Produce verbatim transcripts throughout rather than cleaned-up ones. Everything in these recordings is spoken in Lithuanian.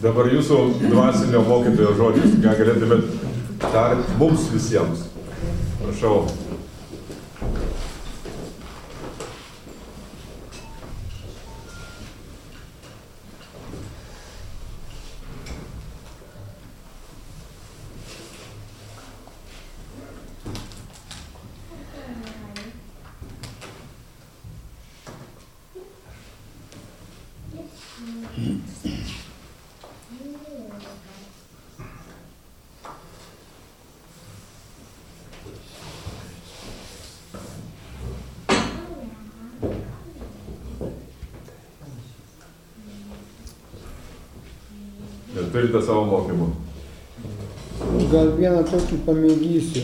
Dabar jūsų dvasinio mokytojo žodžius, ką galėtumėt tarti mums visiems. Prašau. Turite savo mokymų. Gal vieną tokį pamėgysiu.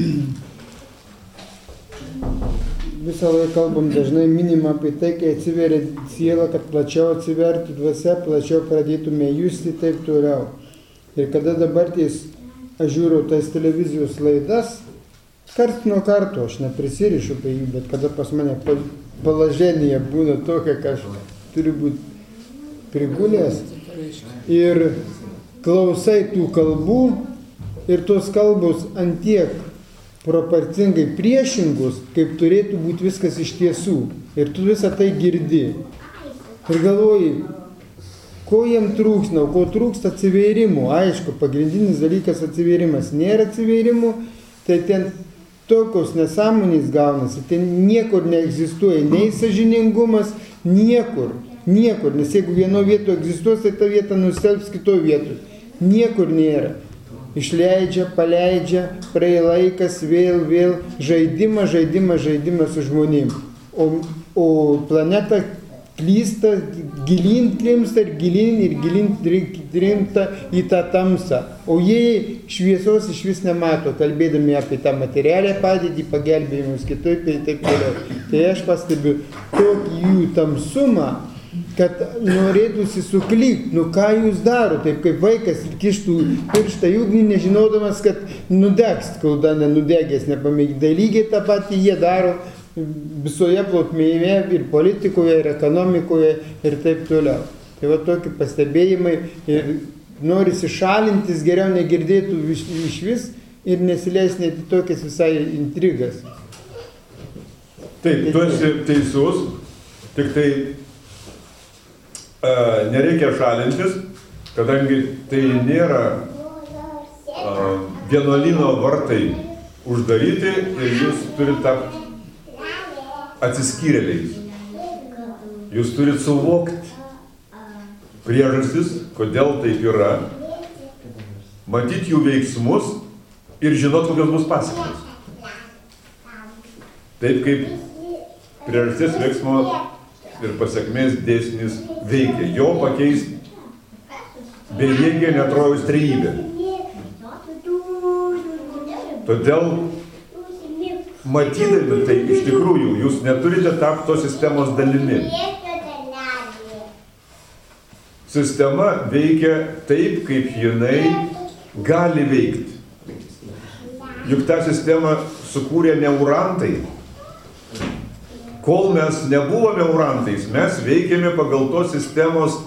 Visą laiką kalbam, dažnai minim apie tai, kai atsiveria siela, kad plačiau atsivertų dvasia, plačiau pradėtume justi taip toliau. Ir kada dabar ties, aš žiūriu tais televizijos laidas, kart nuo karto, aš neprisirišu prie jų, bet kada pas mane palaženėje būna tokia, kad aš turiu būti prigulęs. Ir klausai tų kalbų ir tos kalbos antiek proporcingai priešingus, kaip turėtų būti viskas iš tiesų. Ir tu visą tai girdi. Ir galvoji, ko jiem trūksna, ko trūksta atsivėrimų. Aišku, pagrindinis dalykas atsivėrimas. Nėra atsivėrimų, tai ten tokios nesąmonės gaunasi. Ten niekur neegzistuoja nei sąžiningumas, niekur. Niekur, nes jeigu vieno vieto egzistuos, tai ta vieta nustelbs kitoje vietoje. Niekur nėra. Išleidžia, paleidžia, praeina laikas, vėl, vėl, žaidimas, žaidimas, žaidimas su žmonėm. O, o planeta klysta, gilin klimsta ir gilin ir gilin trimta į tą tamsą. O jie šviesos iš vis nemato, kalbėdami apie tą materialę padėtį, pagelbėjimus kitoj, tai taip toliau. Tai aš pastebiu tokį jų tamsumą, kad norėtųsi suklykt, nu ką jūs daro, taip kaip vaikas kištų pirštą į ugnį, nežinodamas, kad nudegs, kol dar nenudegęs, nepamėgdai. Lygiai tą patį jie daro visoje plotmėje ir politikoje, ir ekonomikoje, ir taip toliau. Tai va tokie pastebėjimai ir norisi šalintis, geriau negirdėtų iš vis ir nesileis net į tokias visai intrigas. Taip, tu esi teisus, tik tai Uh, nereikia šalintis, kadangi tai nėra uh, vienuolyno vartai uždaryti ir jūs turite tapti atsiskyrėliais. Jūs turite suvokti priežastis, kodėl taip yra, matyti jų veiksmus ir žinot, kokios bus pasekmės. Taip kaip priežastis veiksmo ir pasiekmės dėsnis veikia. Jo pakeis bejėgė netrojus trejybė. Todėl, matydami tai iš tikrųjų, jūs neturite tapti tos sistemos dalimi. Sistema veikia taip, kaip jinai gali veikti. Juk tą sistemą sukūrė neurantai. Kol mes nebuvome neurantais, mes veikėme pagal tos sistemos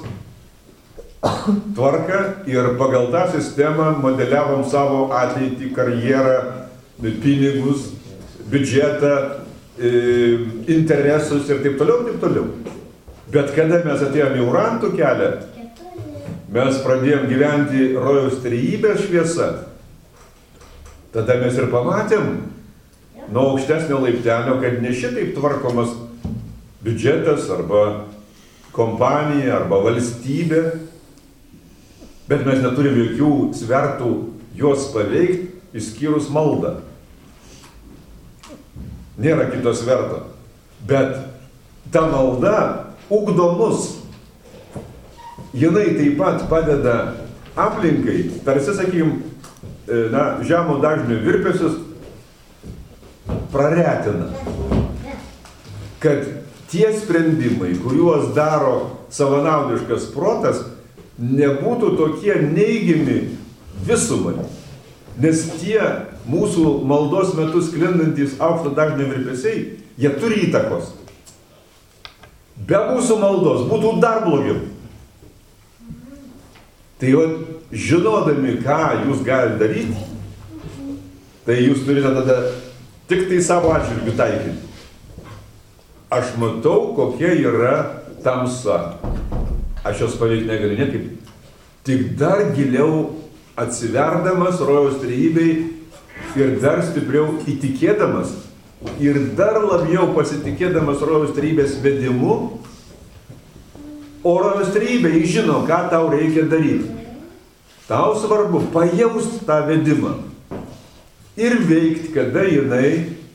tvarką ir pagal tą sistemą modeliavom savo ateitį, karjerą, pinigus, biudžetą, interesus ir taip toliau, taip toliau. Bet kada mes atėjome neurantų kelią, mes pradėjom gyventi rojaus trejybės šviesa, tada mes ir pamatėm nuo aukštesnio laiptelio, kad ne šitaip tvarkomas biudžetas arba kompanija arba valstybė, bet mes neturim jokių svertų juos paveikti, išskyrus maldą. Nėra kito sverto. Bet ta malda ugdo mus. Jinai taip pat padeda aplinkai, tarsi, sakykim, na, žemo dažnio virpesius praretina, kad tie sprendimai, kuriuos daro savanaudiškas protas, nebūtų tokie neigiami visumai. Nes tie mūsų maldos metu sklindantys aukšto dažnio virpesiai, jie turi įtakos. Be mūsų maldos būtų dar blogiau. Tai jau žinodami, ką jūs galite daryti, tai jūs turite tada tik tai savo atžvilgiu taikyti. Aš matau, kokia yra tamsa. Aš jos paveikti negaliu niekaip. Tik dar giliau atsiverdamas rojaus trejybei ir dar stipriau įtikėdamas ir dar labiau pasitikėdamas rojaus trejybės vedimu, o rojaus trejybė jis žino, ką tau reikia daryti. Tau svarbu pajausti tą vedimą ir veikti, kada jinai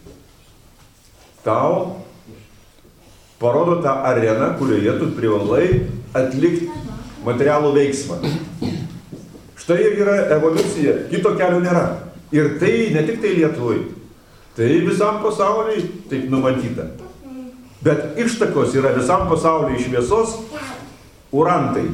tau parodo tą areną, kurioje tu privalai atlikti materialų veiksmą. Štai ir yra evoliucija, kito kelio nėra. Ir tai ne tik tai Lietuvai, tai visam pasauliui taip numatyta. Bet ištakos yra visam pasauliui šviesos urantai.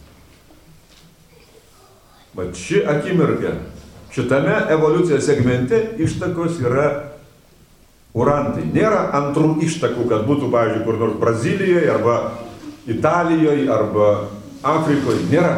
Vat ši akimirka, šitame evoliucijos segmente ištakos yra urantai. Nėra antrų ištakų, kad būtų, pavyzdžiui, kur nors Brazilijoje, arba Italijoje, arba Afrikoje. Nėra.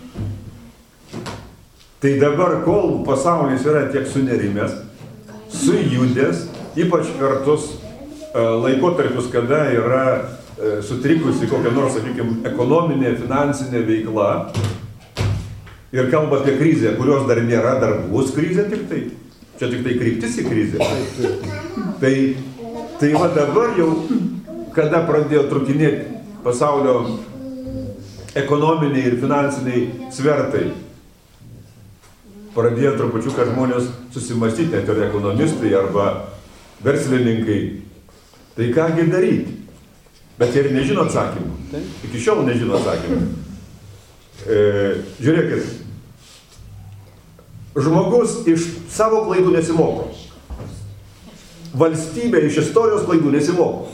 Tai dabar, kol pasaulis yra tiek sunerimęs, sujudęs, ypač per tus laikotarpius, kada yra sutrikusi kokia nors, sakykime, ekonominė, finansinė veikla, ir kalba apie krizę, kurios dar nėra, dar bus krizė tik tai. Čia tik tai kryptis į krizę. Tai, tai va dabar jau, kada pradėjo trukinėti pasaulio ekonominiai ir finansiniai svertai, pradėjo trupučiuką žmonės susimastyti, net ir ekonomistai arba verslininkai. Tai kągi daryti? Bet jie ir nežino atsakymų. Iki šiol nežino atsakymų. E, žiūrėkit, žmogus iš savo klaidų nesimoko. Valstybė iš istorijos klaidų nesimoko.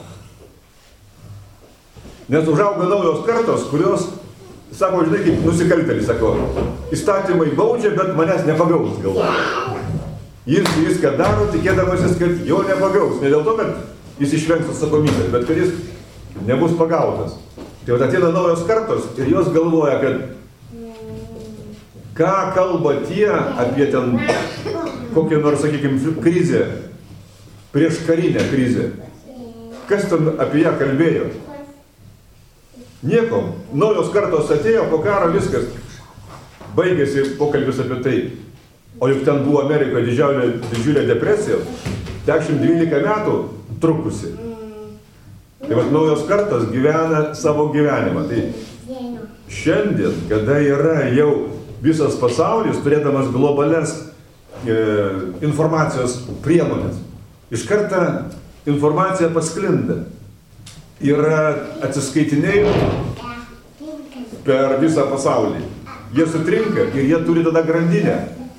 Nes užauga naujos kartos, kurios, sako, žinai, kaip nusikaltėlis, sako, įstatymai baudžia, bet manęs nepagaus, galvoja. Jis viską daro, tikėdamasis, kad jo nepagaus. Ne dėl to, kad jis išvengs atsakomybės, bet kad jis nebus pagautas. Tai vat ateina naujos kartos ir jos galvoja, kad ką kalba tie apie ten kokią nors, sakykime, krizę, prieš karinę krizę. Kas ten apie ją kalbėjo? Nieko. Naujos kartos atėjo, po karo viskas. Baigėsi pokalbis apie tai. O juk ten buvo Amerikoje didžiulė, didžiulė depresija. dešimt dvylika metų trukusi. Tai vat naujos kartos gyvena savo gyvenimą. Tai šiandien, kada yra jau visas pasaulis, turėdamas globales e, informacijos priemonės, iš karto informacija pasklinda. Yra atsiskaitinėjimai per visą pasaulį. Jie sutrinka ir jie turi tada grandinę.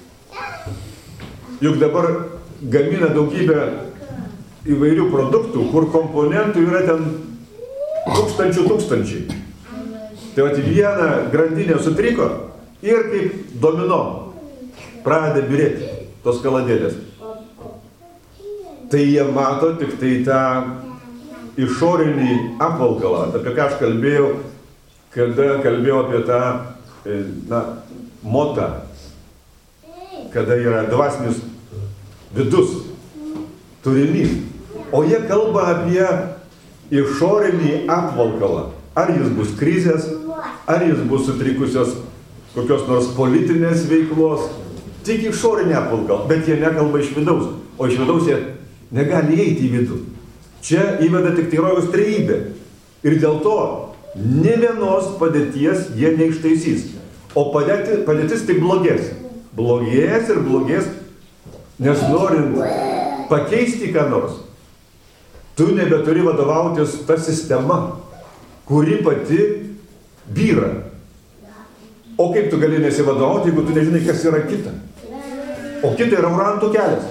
Juk dabar gamina daugybę įvairių produktų, kur komponentų yra ten tūkstančių tūkstančiai. Tai vat viena grandinė sutriko ir kaip domino pradeda birėti tos kaladėlės. Tai jie mato tik tai tą išorinį apvalkalą, apie ką aš kalbėjau, kada kalbėjau apie tą, na, motą, kada yra dvasinis vidus, turinys. O jie kalba apie išorinį apvalkalą. Ar jis bus krizės, ar jis bus sutrikusios kokios nors politinės veiklos, tik išorinį apvalkalą, bet jie nekalba iš vidaus, o iš vidaus jie negali eiti į vidų. Čia įveda tik tai rojaus trejybė. Ir dėl to ne vienos padėties jie neištaisys. O padėti, padėtis tik blogės. Blogės ir blogės, nes norint pakeisti ką nors, tu nebeturi vadovautis ta sistema, kuri pati byra. O kaip tu gali nesivadovauti, jeigu tu nežinai, kas yra kita? O kita yra urantų kelias.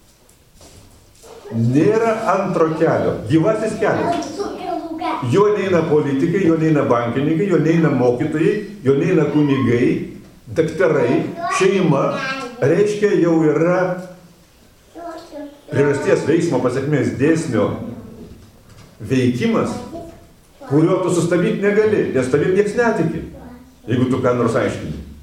Nėra antro kelio, gyvasis kelias. Jo neina politikai, jo neina bankininkai, jo neina mokytojai, jo neina kunigai, daktarai, šeima. Reiškia, jau yra priežasties veiksmo pasekmės dėsnio veikimas, kurio tu sustabdyti negali, nes tavim nieks netiki, jeigu tu ką nors aiškini.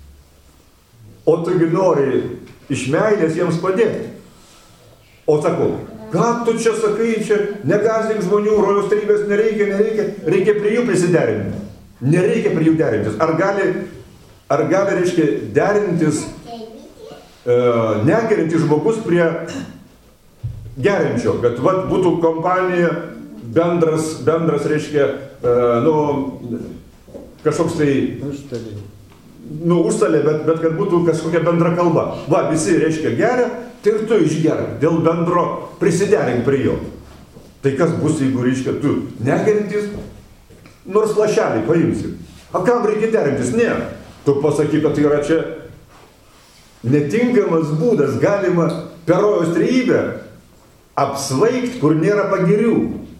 o tugi nori iš meilės jiems padėti. O sakau, ką tu čia sakai, čia negąsdink žmonių, rojaus trejybės nereikia, nereikia, reikia prie jų prisiderinti. Nereikia prie jų derintis. Ar gali, ar gali reiškia, derintis e, negerintis žmogus prie gerinčio, kad vat, būtų kompanija bendras, bendras reiškia, e, nu, kažkoks tai, nu, užstalė, bet, bet kad būtų kažkokia bendra kalba. Va, visi, reiškia, geria, tai ir tu išgerk, dėl bendro prisiderink prie jo. Tai kas bus, jeigu, reiškia, tu negerintis, nors lašelį paimsi. O kam reikia derintis? Ne. Tu pasakyk, kad tai yra čia netinkamas būdas, galima per rojaus trejybę apsvaigt, kur nėra pagirių.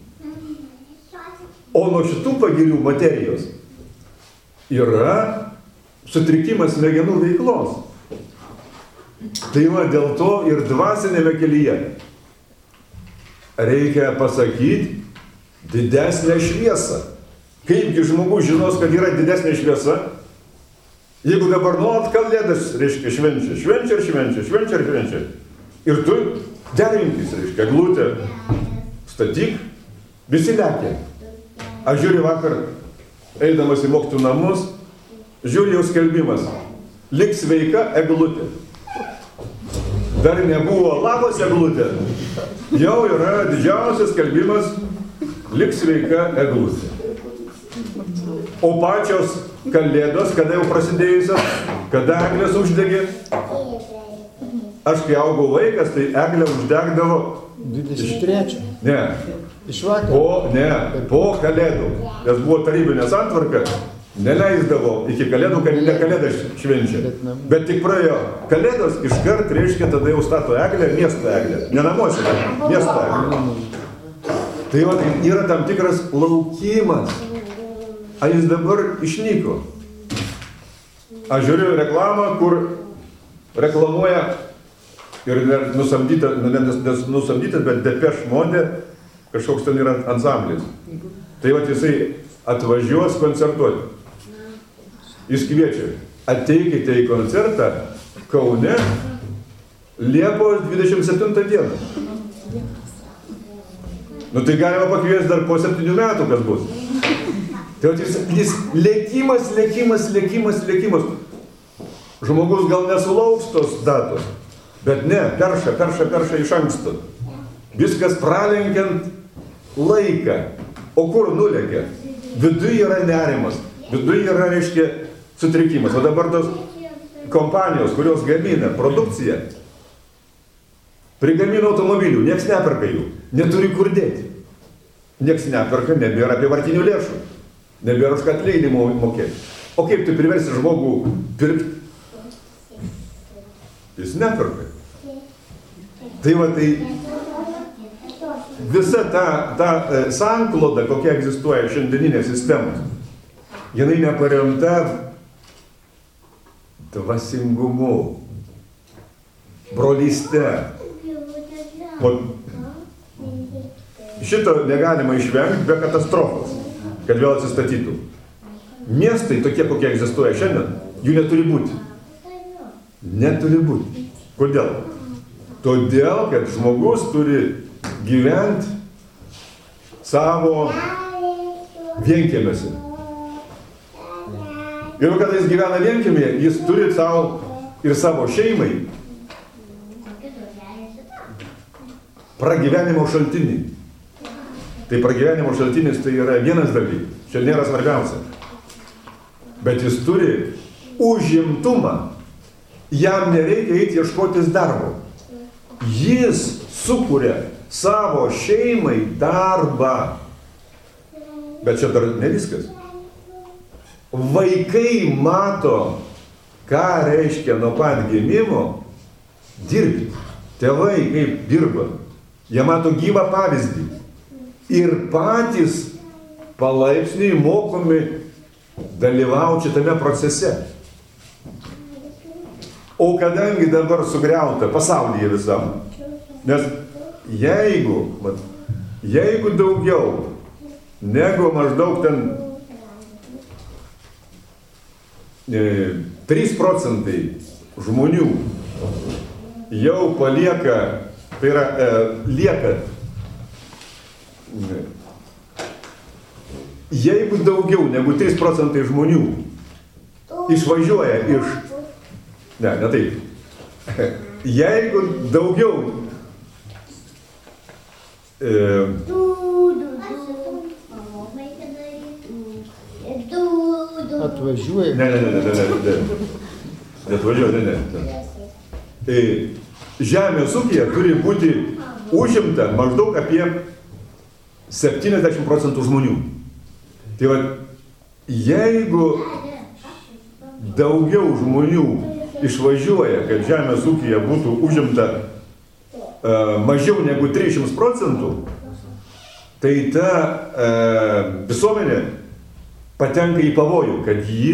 O nuo šitų pagirių materijos yra sutrikimas smegenų veiklos. Tai va, dėl to ir dvasinėme kelyje reikia pasakyti didesnę šviesą. Kaipgi žmogus žinos, kad yra didesnė šviesa, jeigu dabar nuolat kalėdas, reiškia, švenčia, švenčia ir švenčia, švenčia ir švenčia. Ir tu derinkis, reiškia, eglutę statyk, visi lekia. Aš žiūriu vakar, eidamas į mokytojų namus, žiūriu jau skelbimas, lik sveika eglutė. Dar nebuvo labas eglutė, jau yra didžiausias skelbimas, lik sveika eglutė. O pačios kalėdos, kada jau prasidėjusios, kada eglės uždegė, aš kai augau vaikas, tai eglę uždegdavo dvidešimt trečio. Ne. Iš vakar. Po, ne, po kalėdų. Nes buvo tarybinė santvarka, neleisdavo iki kalėdų, kad ne kalėdas švenčia. Bet tik praėjo kalėdos, iškart reiškia, tada jau stato eglę, miesto eglę. Ne namuose, bet miesto eglę. Tai va, yra tam tikras laukimas. A jis dabar išnyko. Aš žiūriu reklamą, kur reklamuoja ir nusamdytas, ne nusamdytas, bet Depeche Mode, kažkoks ten yra ansamblis. Tai va, jisai atvažiuos koncertuoti. Jis kviečia, ateikite į koncertą Kaune Liepos dvidešimt septintą dieną. Nu tai galima pakviesti dar po septynių metų, kas bus. Tai jis, jis lėkimas, lėkimas, lėkimas, lėkimas. Žmogus gal nesulauks tos datos, bet ne, perša, perša, perša iš anksto. Viskas pralenkiant laiką. O kur nulėkia? Viduje yra nerimas, viduje yra, reiškia, sutrikimas. O dabar tos kompanijos, kurios gamina produkciją, prigamina automobilių, nieks neperka jų, neturi kur dėti. Nieks neperka, nebėra apyvartinių lėšų. Nebėra už ką atleidimą mokėti. O kaip tu priversi žmogų pirkti? Jis neperka. Tai va, tai visa ta, ta e, sankloda, kokia egzistuoja šiandieninė sistema, jinai neparemta dvasingumu, brolyste. O šito negalima išvengti be katastrofos, kad vėl atsistatytų. Miestai tokie, kokie egzistuoja šiandien, jų neturi būti. Neturi būti. Kodėl? Todėl, kad žmogus turi gyventi savo vienkiemiuose. Ir kada jis gyvena vienkiemyje, jis turi savo ir savo šeimai pragyvenimo šaltinį. Tai pragyvenimo šaltinis tai yra vienas dalykas, čia nėra svarbiausia. Bet jis turi užimtumą, jam nereikia eiti ieškotis darbo. Jis sukuria savo šeimai darbą. Bet čia dar ne viskas. Vaikai mato, ką reiškia nuo pat gimimo dirbti. Tėvai kaip dirba, jie mato gyvą pavyzdį. Ir patys palaipsniui mokomi dalyvauti šitame procese. O kadangi dabar sugriauta pasaulyje visam, nes jeigu, vat, jeigu daugiau negu maždaug ten e, trys procentai žmonių jau palieka, tai yra, e, lieka, jeigu daugiau negu trys procentai žmonių išvažiuoja iš, ne, ne taip, jeigu daugiau e, atvažiuoja. Ne, ne, ne, ne, ne, ne. Atvažiuoja, ne, ne. Tai žemės ūkyje turi būti užimta maždaug apie septyniasdešimt procentų žmonių. Tai va, jeigu daugiau žmonių išvažiuoja, kad žemės ūkyje būtų užimta uh, mažiau negu trisdešimt procentų, tai ta uh, visuomenė patenka į pavojų, kad ji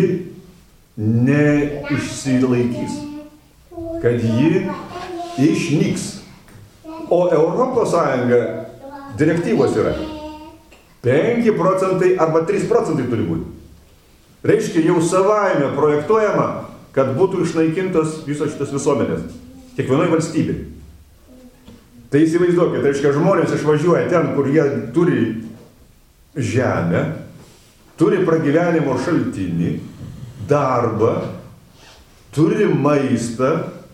neišsilaikys, kad ji išnyks. O Europos Sąjunga direktyvos yra penki procentai arba trys procentai turi būti. Reiškia, jau savaime projektuojama, kad būtų išnaikintos visos šitas visuomenės, kiekvienoje valstybėje. Tai įsivaizduokit, reiškia, žmonės išvažiuoja ten, kur jie turi žemę, turi pragyvenimo šaltinį, darbą, turi maistą,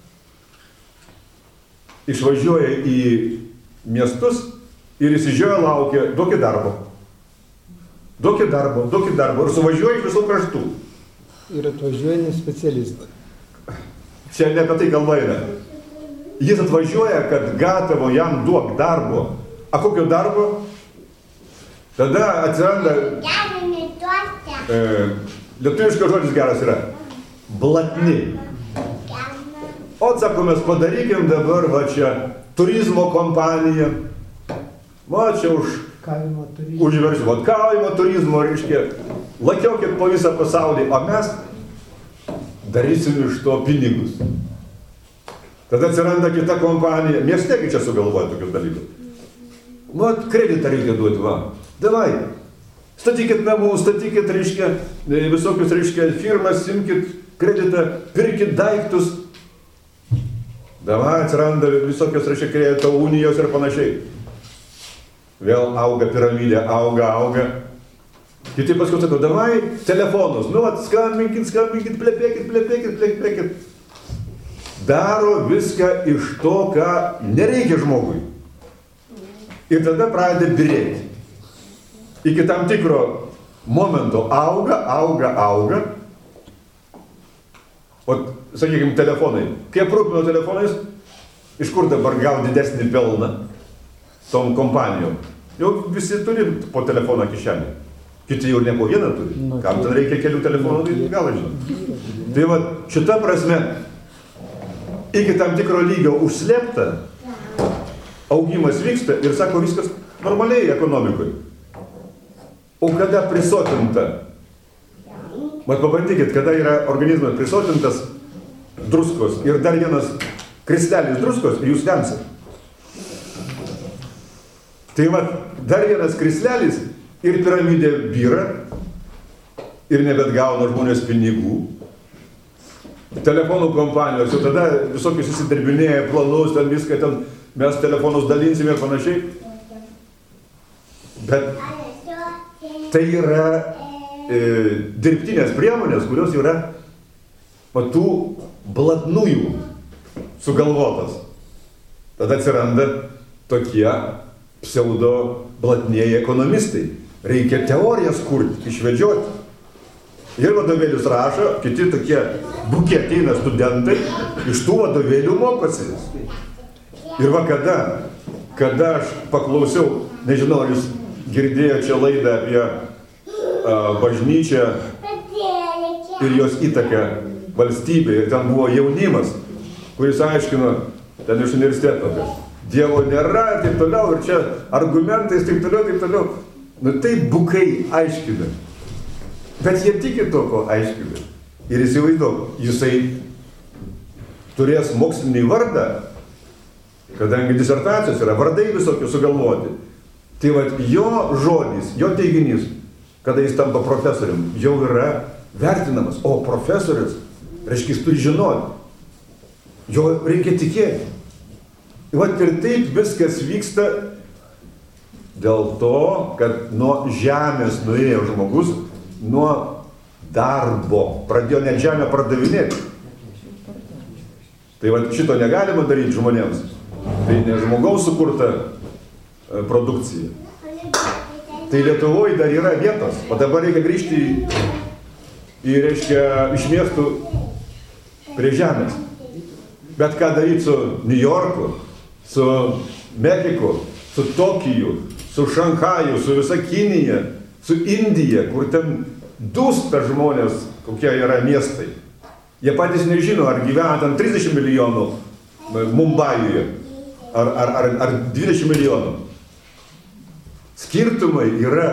išvažiuoja į miestus ir įsižioja laukia, duokit darbo. Duokit darbo, duokit darbo. Ir suvažiuoja iš visų kraštų. Ir atvažiuoja ne specialistai. Čia ne apie tai kalba eina. Jis atvažiuoja, kad gatavo jam duok darbo. A kokio darbo? Tada atsiranda... E, lietuviškas žodis geras yra. Blatni. O, sako, mes padarykim dabar, va čia, turizmo kompaniją. Va čia už... Kaimo turizmo. Užversim, va kaimo turizmo, reiškia. Lakiokit po visą pasaulį, o mes darysim iš to pinigus. Tada atsiranda kita kompanija. Miestegi čia sugalvoja tokius dalykus. Va, kreditą reikia duoti, va. Davai. Statykit namų, statykit, reiškia, visokius, reiškia, firmas, simkit kreditą, pirkit daiktus. Davai, atsiranda visokios, reiškia, kredito unijos ir panašiai. Vėl auga piramidė, auga, auga. Kiti paskui sako, davai, telefonus, nu, vat, skambinkit, skambinkit, plepėkit, plepėkit, plepėkit. Daro viską iš to, ką nereikia žmogui. Ir tada pradeda birėti. Iki tam tikro momento auga, auga, auga. O, sakykime, telefonai. Kai aprūpino telefonais, iš kur dabar gauti didesnį pelną tom kompanijom? Jau visi turi po telefoną kišenį. Kiti jau ne po vieną turi. Kam ten reikia kelių telefonų, tai gal žinot. Tai va, šita prasme, iki tam tikro lygio užslėpta, augimas vyksta ir sako viskas normaliai ekonomikoje. O kada prisotinta, mat pabandykit, kada yra organizmas prisotintas druskos ir dar vienas kristelis druskos ir jūs vemsit. Tai mat, dar vienas kristelis ir piramidė byra ir nebet gauna žmonės pinigų. Telefonų kompanijos, jau tada visokius įsidirbinėja planus, ten viską, ten mes telefonus dalinsime ir panašiai. Bet tai yra e, dirbtinės priemonės, kurios yra patų blatnųjų sugalvotas. Tada atsiranda tokie pseudo blatnieji ekonomistai. Reikia teorijas kurti, išvedžioti. Ir vadovėlius rašo, kiti tokie bukiai ateina studentai, iš tų vadovėlių mokosi. Ir va kada, kada aš paklausiau, nežinau, ar jūs girdėjote čia laidą apie a, bažnyčią ir jos įtaką valstybė, ir ten buvo jaunimas, kuris aiškino, ten iš universiteto, kad Dievo nėra, ir taip toliau, ir čia argumentais, taip toliau, taip toliau. Nu tai bukai aiškina. Bet jie tiki to, ko aiškina. Ir įsivaizduok, jisai turės mokslinį vardą, kadangi disertacijos yra vardai visokių sugalvoti. Tai va, jo žodis, jo teiginys, kada jis tampa profesorium, jau yra vertinamas. O profesorius, reiškia, jis turi žinoti. Jo reikia tikėti. Vat ir taip viskas vyksta dėl to, kad nuo žemės nuėjo žmogus, nuo darbo. Pradėjo net žemę pardavinėti. Tai vat šito negalima daryti žmonėms. Tai ne žmogaus sukurta produkcija. Tai Lietuvoje dar yra vietos, o dabar reikia grįžti į, į reiškia, iš miestų prie žemės. Bet ką daryti su New Yorku, su Mexiku, su Tokiju, su Šanchaju, su visa Kinija, su Indija, kur ten dūsta žmonės, kokie yra miestai. Jie patys nežino, ar gyvena ten trisdešimt milijonų Mumbajuje, ar, ar, ar, ar dvidešimt milijonų. Skirtumai yra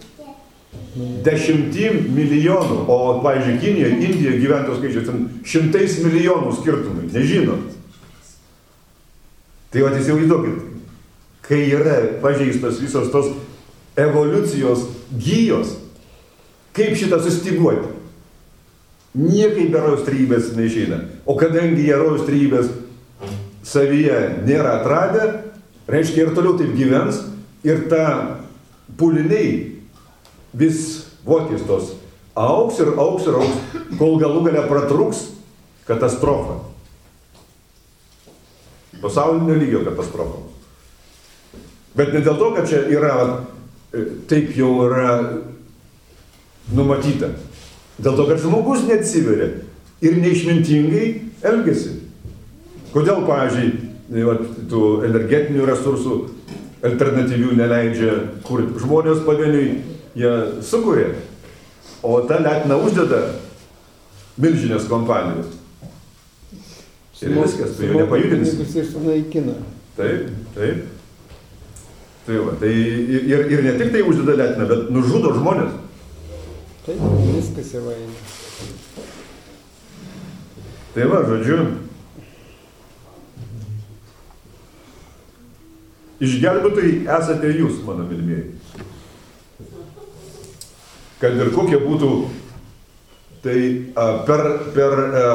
dešimtim milijonų, o, pavyzdžiui, Kinijoje, Indijoje gyventojų skaičius ten šimtais milijonų skirtumai, nežinot. Tai va, įsivaizduokit, kai yra pažeistos visos tos evoliucijos gijos, kaip šitą sustyguoti? Niekaip be rojaus trejybės neišeina. O kadangi jie rojaus trejybės savyje nėra atradę, reiškia ir toliau taip gyvens, ir ta pūliniai vis vokis tos auks ir auks ir auks, kol galų gale pratrūks katastrofa. Pasaulinio lygio katastrofa. Bet ne dėl to, kad čia yra, taip jau yra numatyta. Dėl to, kad žmogus neatsiveria ir neišmintingai elgiasi. Kodėl, pavyzdžiui, tų energetinių resursų alternatyvių neleidžia kurti? Žmonės pavieniui jie sukuria, o tą letiną uždeda milžinės kompanijos. Ir viskas, tu jau nepajudinsi. Ir sunaikina. Taip, taip. Tai va, tai ir, ir ne tik tai uždeda letiną, bet nužudo žmonės. Taip, viskas jau eina. Tai va, žodžiu, išgelbėtojai esate jūs, mano mylimieji. Kad ir kokie būtų, tai a, per, per a,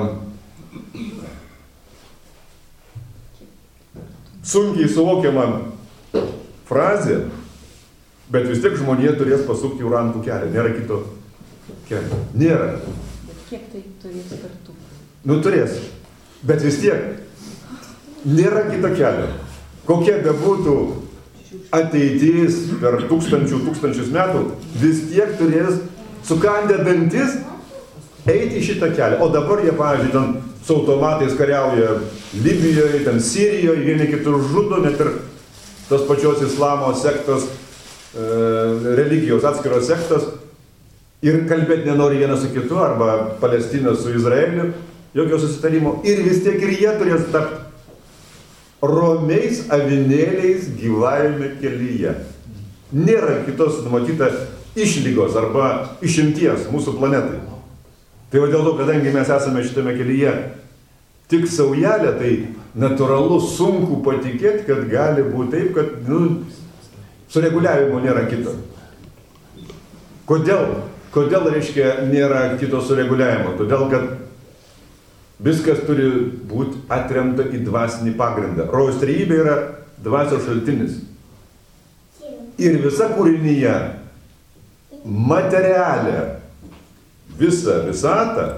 sunkiai suvokiamą frazę, bet vis tiek žmonija turės pasukti urantų kelią. Nėra kito kelio. Nėra. Bet kiek tai turės kartu? Nu, turės. Bet vis tiek nėra kito kelio. Kokie bebūtų ateitis per tūkstančių, tūkstančius metų, vis tiek turės sukandę dantis eiti į šitą kelią. O dabar jie, pavyzdžiui, ten su automatais kariauja Libijoje, ten Sirijoje, vieni kitus žudo, net ir tos pačios islamo sektos, religijos atskiros sektos, ir kalbėti nenori vienas su kitu, arba Palestina su Izraeliu, jokio susitarimo, ir vis tiek ir jie turės tapti romiais avinėliais gyvajame kelyje. Nėra kitos numatyta išlygos arba išimties mūsų planetai. Tai va dėl to, kadangi mes esame šitame kelyje tik saujelė, tai natūralu sunku patikėti, kad gali būti taip, kad nu, sureguliavimo nėra kito. Kodėl? Kodėl, reiškia, nėra kito sureguliavimo? Todėl, kad viskas turi būti atremta į dvasinį pagrindą. Rojaus trejybė yra dvasios šaltinis. Ir visa kūrinyje materialę visą visatą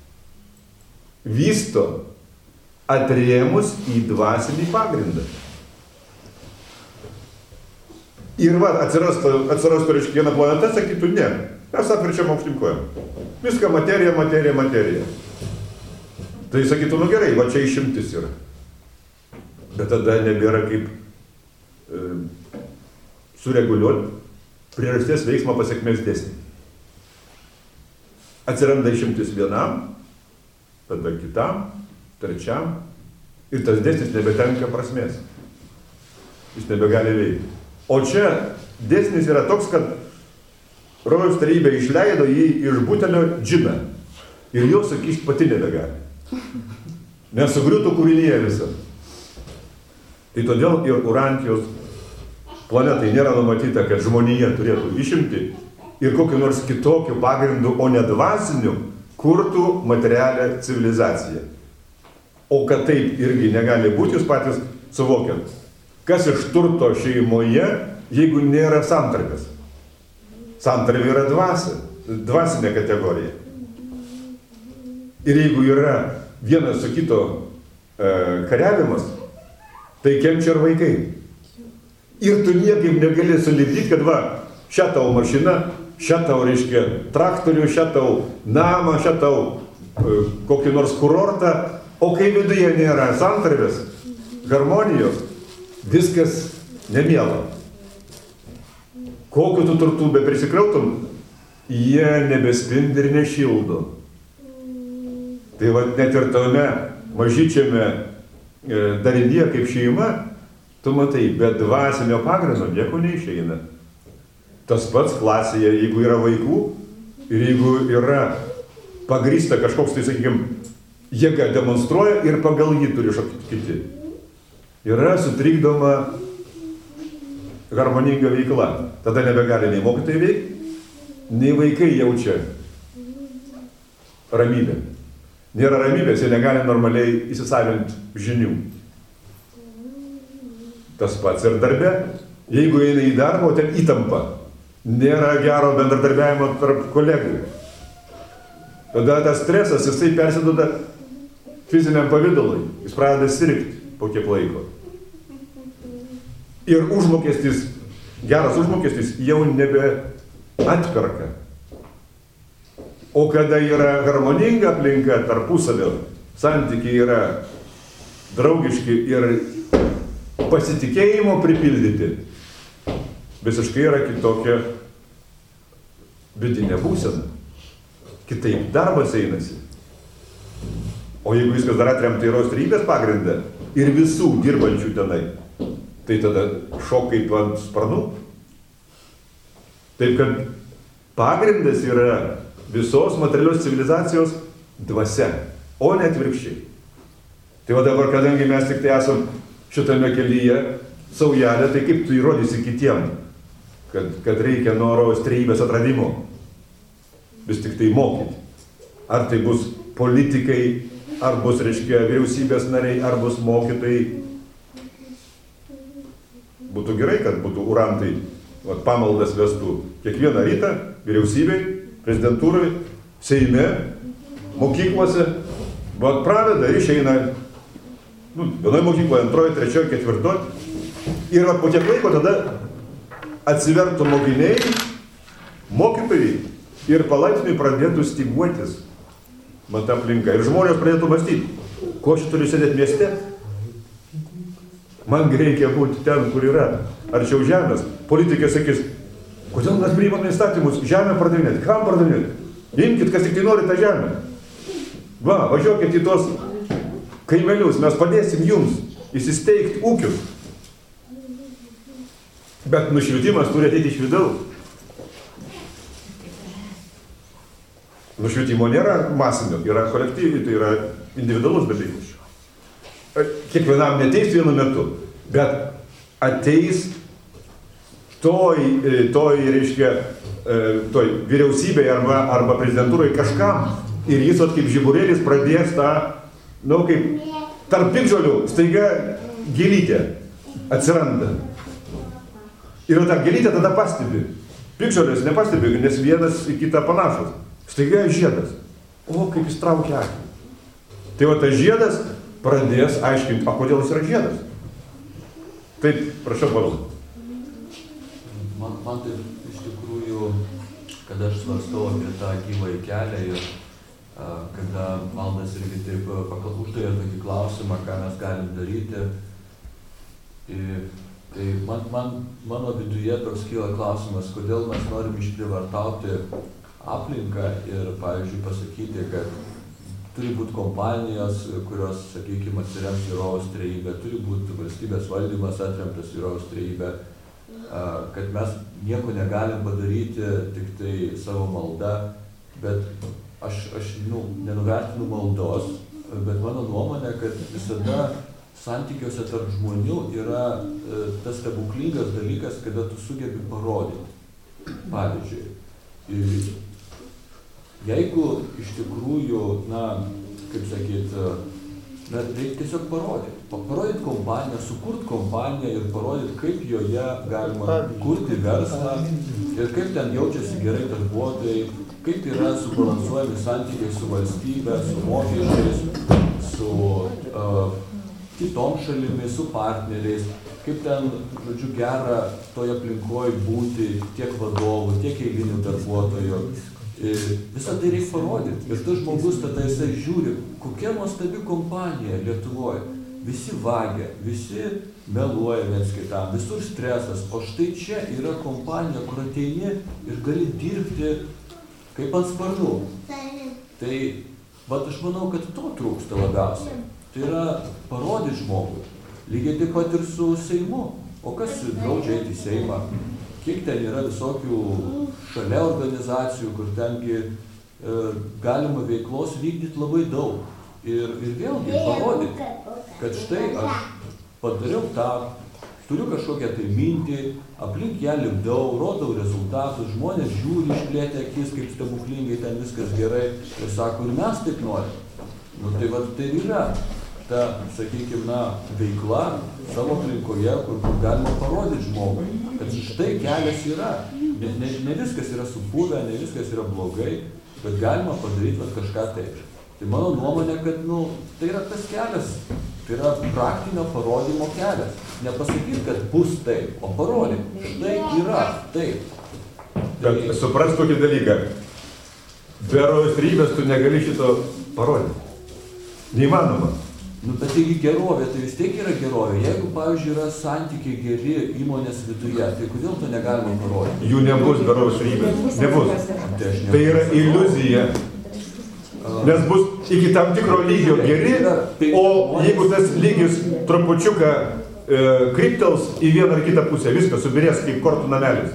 vysto atrėmus į dvasinį pagrindą. Ir va, atsirastų, atsirastų reiškia viena planeta, sakytų, ne, mes apverčiam aukštyn kojom. Viską materija, materija, materija. Tai sakytų, nu gerai, va čia išimtis yra. Bet tada nebėra kaip e, sureguliuoti priežasties veiksmo pasekmės dėsnį. Atsiranda išimtis vienam, tada kitam, trečiam, ir tas dėsnis nebetenka prasmės. Jis nebegali veikti. O čia dėsnis yra toks, kad rojaus trejybė išleido jį iš butelio džiną. Ir jo, sakyšt, pati nebegali. Nes sugriūtų kūrinyje visą. Tai todėl ir Urantijos planetai nėra numatyta, kad žmonija turėtų išimti ir kokiu nors kitokiu pagrindu, o ne dvasiniu, kurtų materialią civilizaciją. O kad taip irgi negali būti, jūs patys suvokiat. Kas iš turto šeimoje, jeigu nėra santarvės? Santarvė yra dvasia, dvasinė kategorija. Ir jeigu yra vienas su kito e, kariavimas, tai kenčia ir vaikai. Ir tu niekaip negali sulipdyti, kad va, šią tau mašina, šią tau, reiškia, traktorių, šią tau namą, šią tau e, kokį nors kurortą, o kai viduje nėra santarvės, harmonijos, viskas nemiela. Kokiu tu turtų be prisikrautum, jie nebespindi ir nešildo. Tai va net ir tame mažyčiame e, darinyje kaip šeima, tu matai, be dvasinio pagrindo nieko neišeina. Tas pats klasėje, jeigu yra vaikų ir jeigu yra pagrįsta kažkoks, tai sakykime, jėga demonstruoja ir pagal jį turi šokti kiti. Yra sutrikdoma harmoninga veikla. Tada nebegali nei mokytojai veikti, nei vaikai jaučia ramybę. Nėra ramybės, jie negali normaliai įsisavinti žinių. Tas pats ir darbe. Jeigu eina į darbą, ten įtampa. Nėra gero bendradarbiavimo tarp kolegų. Tada tas stresas, jisai persiduoda fiziniam pavydalui. Jis pradeda sirgti po kiek laiko. Ir užmokestis, geras užmokestis jau nebe atperka. O kada yra harmoninga aplinka tarpusavio, santykiai yra draugiški ir pasitikėjimo pripildyti, visiškai yra kitokia vidinė būsena. Kitaip darbas einasi. O jeigu viskas dar atremta į rostrybės pagrindą ir visų dirbančių tenai, tai tada šokai ant sparnų. Taip kad pagrindas yra visos materialios civilizacijos dvasia, o ne atvirkščiai. Tai va dabar, kadangi mes tik tai esam šitame kelyje saujelė, tai kaip tu įrodysi kitiem, kad, kad reikia nuo rojaus trejybės atradimo vis tik tai mokyti. Ar tai bus politikai, ar bus, reiškia, vyriausybės nariai, ar bus mokytojai. Būtų gerai, kad būtų urantai vat, pamaldas vestų kiekvieną rytą vyriausybei, prezidentūrai, Seime, mokyklose, vat praveda ir išeina, nu, vienoje mokykloje, antroje, trečioje, ketvirtoje. Ir vat, po tiek laiko tada atsivertų mokiniai, mokytojai ir palaipsniui pradėtų styguotis man ta aplinka. Ir žmonės pradėtų mąstyti, ko aš turiu sėdėti mieste? Man reikia būti ten, kur yra, arčiau žemės. Politikai sakys, kodėl mes priimame įstatymus, žemę pardavinėti, kam pardavinėti? Imkit, kas tik tai nori tą žemę. Va, važiuokit į tos kaimelius, mes padėsim jums įsisteigti ūkius. Bet nušvietimas turi ateiti iš vidaus. Nušvietimo nėra masinio, yra kolektyviai, tai yra individualus dalykas. Kiekvienam neteis vienu metu, bet ateis toj, toj, reiškia, toj vyriausybėje arba, arba prezidentūroje kažkam ir jis vat kaip žiburėlis pradės tą, nu kaip tarp piktžolių staiga gėlytė atsiranda. Ir ta gėlytė tada pastebi. Piktžolės nepastebi, nes vienas į kitą panašus. Staiga žiedas. O, kaip jis traukia akį. Tai va tas žiedas pradės aiškinti, o kodėl jis yra žiedas. Taip, prašau, Pauliau. Man, man tai iš tikrųjų, kada aš svarstau apie tą gyvąjį kelią ir a, kada Valdas irgi taip uždavė tokį klausimą, ką mes galim daryti, ir, tai man, man, mano viduje toks kyla klausimas, kodėl mes norim išprivartauti aplinką ir, pavyzdžiui, pasakyti, kad turi būti kompanijos, kurios, sakykime, atsirems į rojaus trejybę, turi būti valstybės valdymas atremtas į rojaus trejybę, kad mes nieko negalim padaryti tik tai savo malda, bet aš, aš nu, nenuvertinu maldos, bet mano nuomonė, kad visada santykiuose tarp žmonių yra tas stebuklingas dalykas, kada tu sugebi parodyti. Pavyzdžiui, jeigu iš tikrųjų, na, kaip sakyt, Bet reikia tiesiog parodyti. Parodyti kompaniją, sukurti kompaniją ir parodyti, kaip joje galima kurti verslą ir kaip ten jaučiasi gerai darbuotojai, kaip yra subalansuojami santykiai su valstybe, su mokesčiais, su uh, kitom šalimis, su partneriais, kaip ten, žodžiu, gera toje aplinkoje būti tiek vadovų, tiek eilinių darbuotojų. Visą tai reikia parodyti. Ir tas žmogus tada jisai žiūri, kokia nuostabi kompanija Lietuvoje. Visi vagia, visi meluoja viens kitam, visur stresas. O štai čia yra kompanija, kur ateini ir gali dirbti kaip ant sparnų. Tai, bet aš manau, kad to trūksta labiausiai. Tai yra parodyti žmogui. Lygiai taip pat ir su Seimu. O kas draudžia eiti į Seimą? Kiek ten yra visokių šalia organizacijų, kur tengi e, galima veiklos vykdyti labai daug. Ir, ir vėlgi parodyti, kad štai aš padariau tą, turiu kažkokią tai mintį, aplink ją lipdau, rodau rezultatus, žmonės žiūri išplėtę akis, kaip stebuklingai ten viskas gerai ir sako, ir mes taip norim. Nu tai va, tai yra ta, sakykime, na, veikla savo aplinkoje, kur, kur galima parodyti žmogui, kad štai kelias yra. Ne, ne, ne viskas yra supuvę, ne viskas yra blogai, bet galima padaryti va, kažką taip. Tai mano nuomonė, kad, nu, tai yra tas kelias, tai yra praktinio parodymo kelias. Nepasakyti, kad bus taip, o parodyti, štai yra taip. Bet tai... supras tokį dalyką, be rojaus tu negali šito parodyti. Neįmanoma. Nu, bet taigi gerovė, tai vis tiek yra gerovė. Jeigu, pavyzdžiui, yra santykiai geri įmonės viduje, tai kodėl to negalima parodyti? Jų nebus be rojaus rybės. Nebus. Tai yra iliuzija. Nes bus iki tam tikro lygio geri, o jeigu tas lygis trupučiuką e, kryptels į vieną ar kitą pusę, viskas subirės kaip kortų namelis.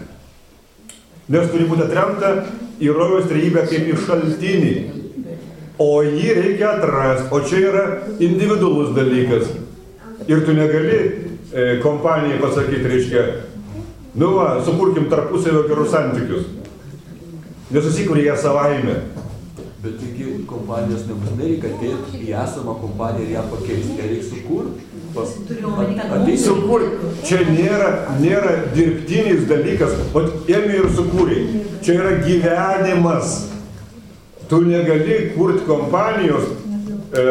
Nes turi būti atremta į rojaus trejybę kaip į šaltinį. O jį reikia atrasti, o čia yra individualus dalykas. Ir tu negali e, kompanijai pasakyti, reiškia, nu va, sukurkim tarpusavio gerus santykius. Nesusikuria jie savaime. Bet taigi kompanijos nebūtinai reikia ateiti į esamą kompaniją ir ją pakeisti. Ją reikia sukurti. Sukurti. Čia nėra, nėra dirbtinis dalykas, o ėmė ir sukūrė. Čia yra gyvenimas. Tu negali kurti kompanijos, e,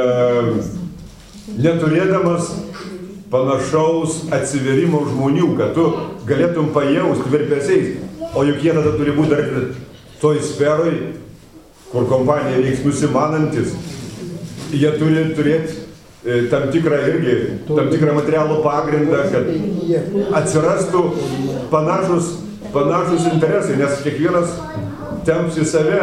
neturėdamas panašaus atsiverimo žmonių, kad tu galėtum pajausti virpesiais. O juk jie tada turi būti dar toj sferoj, kur kompanija veiks nusimanantis. Jie turi turėti e, tam tikrą irgi, tam tikrą materialų pagrindą, kad atsirastų panašus, panašus interesai, nes kiekvienas temps į save.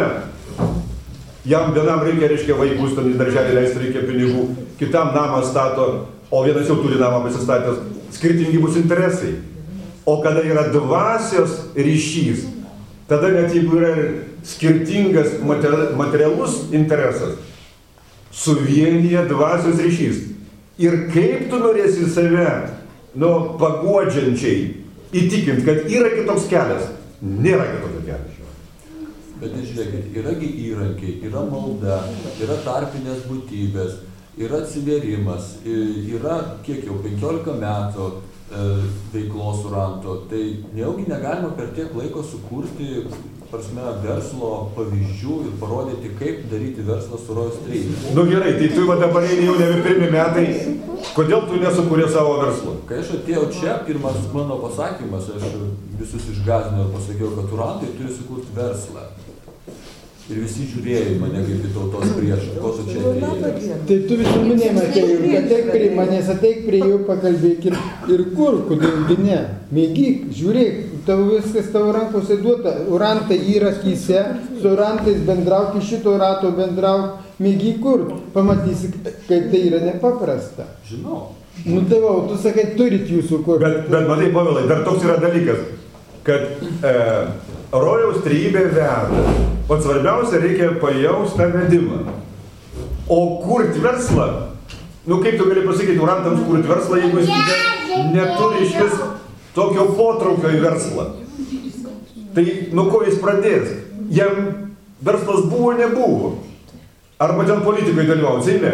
Jam vienam reikia, reiškia, vaikus, ten į darželį leisti reikia pinigų, kitam namą stato, o vienas jau turi namą pasistatęs, skirtingi bus interesai. O kada yra dvasios ryšys, tada net jeigu yra skirtingas materialus interesas, suvienyje dvasios ryšys. Ir kaip tu norėsi save, nu, paguodžiančiai įtikinti, kad yra kitoks kelias, nėra kitokio kelio. Bet žiūrėkit, yragi įrankiai, yra malda, yra tarpinės būtybės, yra atsivėrimas, yra kiek jau penkiolika metų e, veiklos Uranto. Tai nejaugi negalima per tiek laiko sukurti, prasme, verslo pavyzdžių ir parodyti, kaip daryti verslą su rojaus trejybe. Nu gerai, tai tu va dabar eini jau nebe pirmi metai, kodėl tu nesukūrė savo verslo? Kai aš atėjau čia, pirmas mano pasakymas, aš visus išgąsdinau ir pasakiau, kad Urantai turi sukurti verslą. Ir visi žiūrėjo į mane kaip į tautos priešą, ko tu čia atėjai. Tai tu visuomenėm atėjai, ateik prie manęs, ateik prie jų, pakalbėk ir, ir kur, kodėlgi ne. Mėgyk, žiūrėk, tavo viskas tavo rankose duota, Urantai yra akyse, su Urantais bendrauk, iš šito rato bendrauk, mėgyk kur, pamatysi, kaip tai yra nepaprasta. Žinau. Nu tai va, tu sakai, turit jūsų kur. Bet, bet matai, Pavelai, dar toks yra dalykas, kad e, rojaus trejybė veda. O svarbiausia, reikia pajausti tą vedimą. O kurti verslą, nu kaip tu gali pasakyti Urantams kurti verslą, jeigu jis ne, neturi iš vis tokio potraukio į verslą. Tai nuo ko jis pradės? Jam verslas buvo, nebuvo. Arba ten politikai dalyvavo, Seime.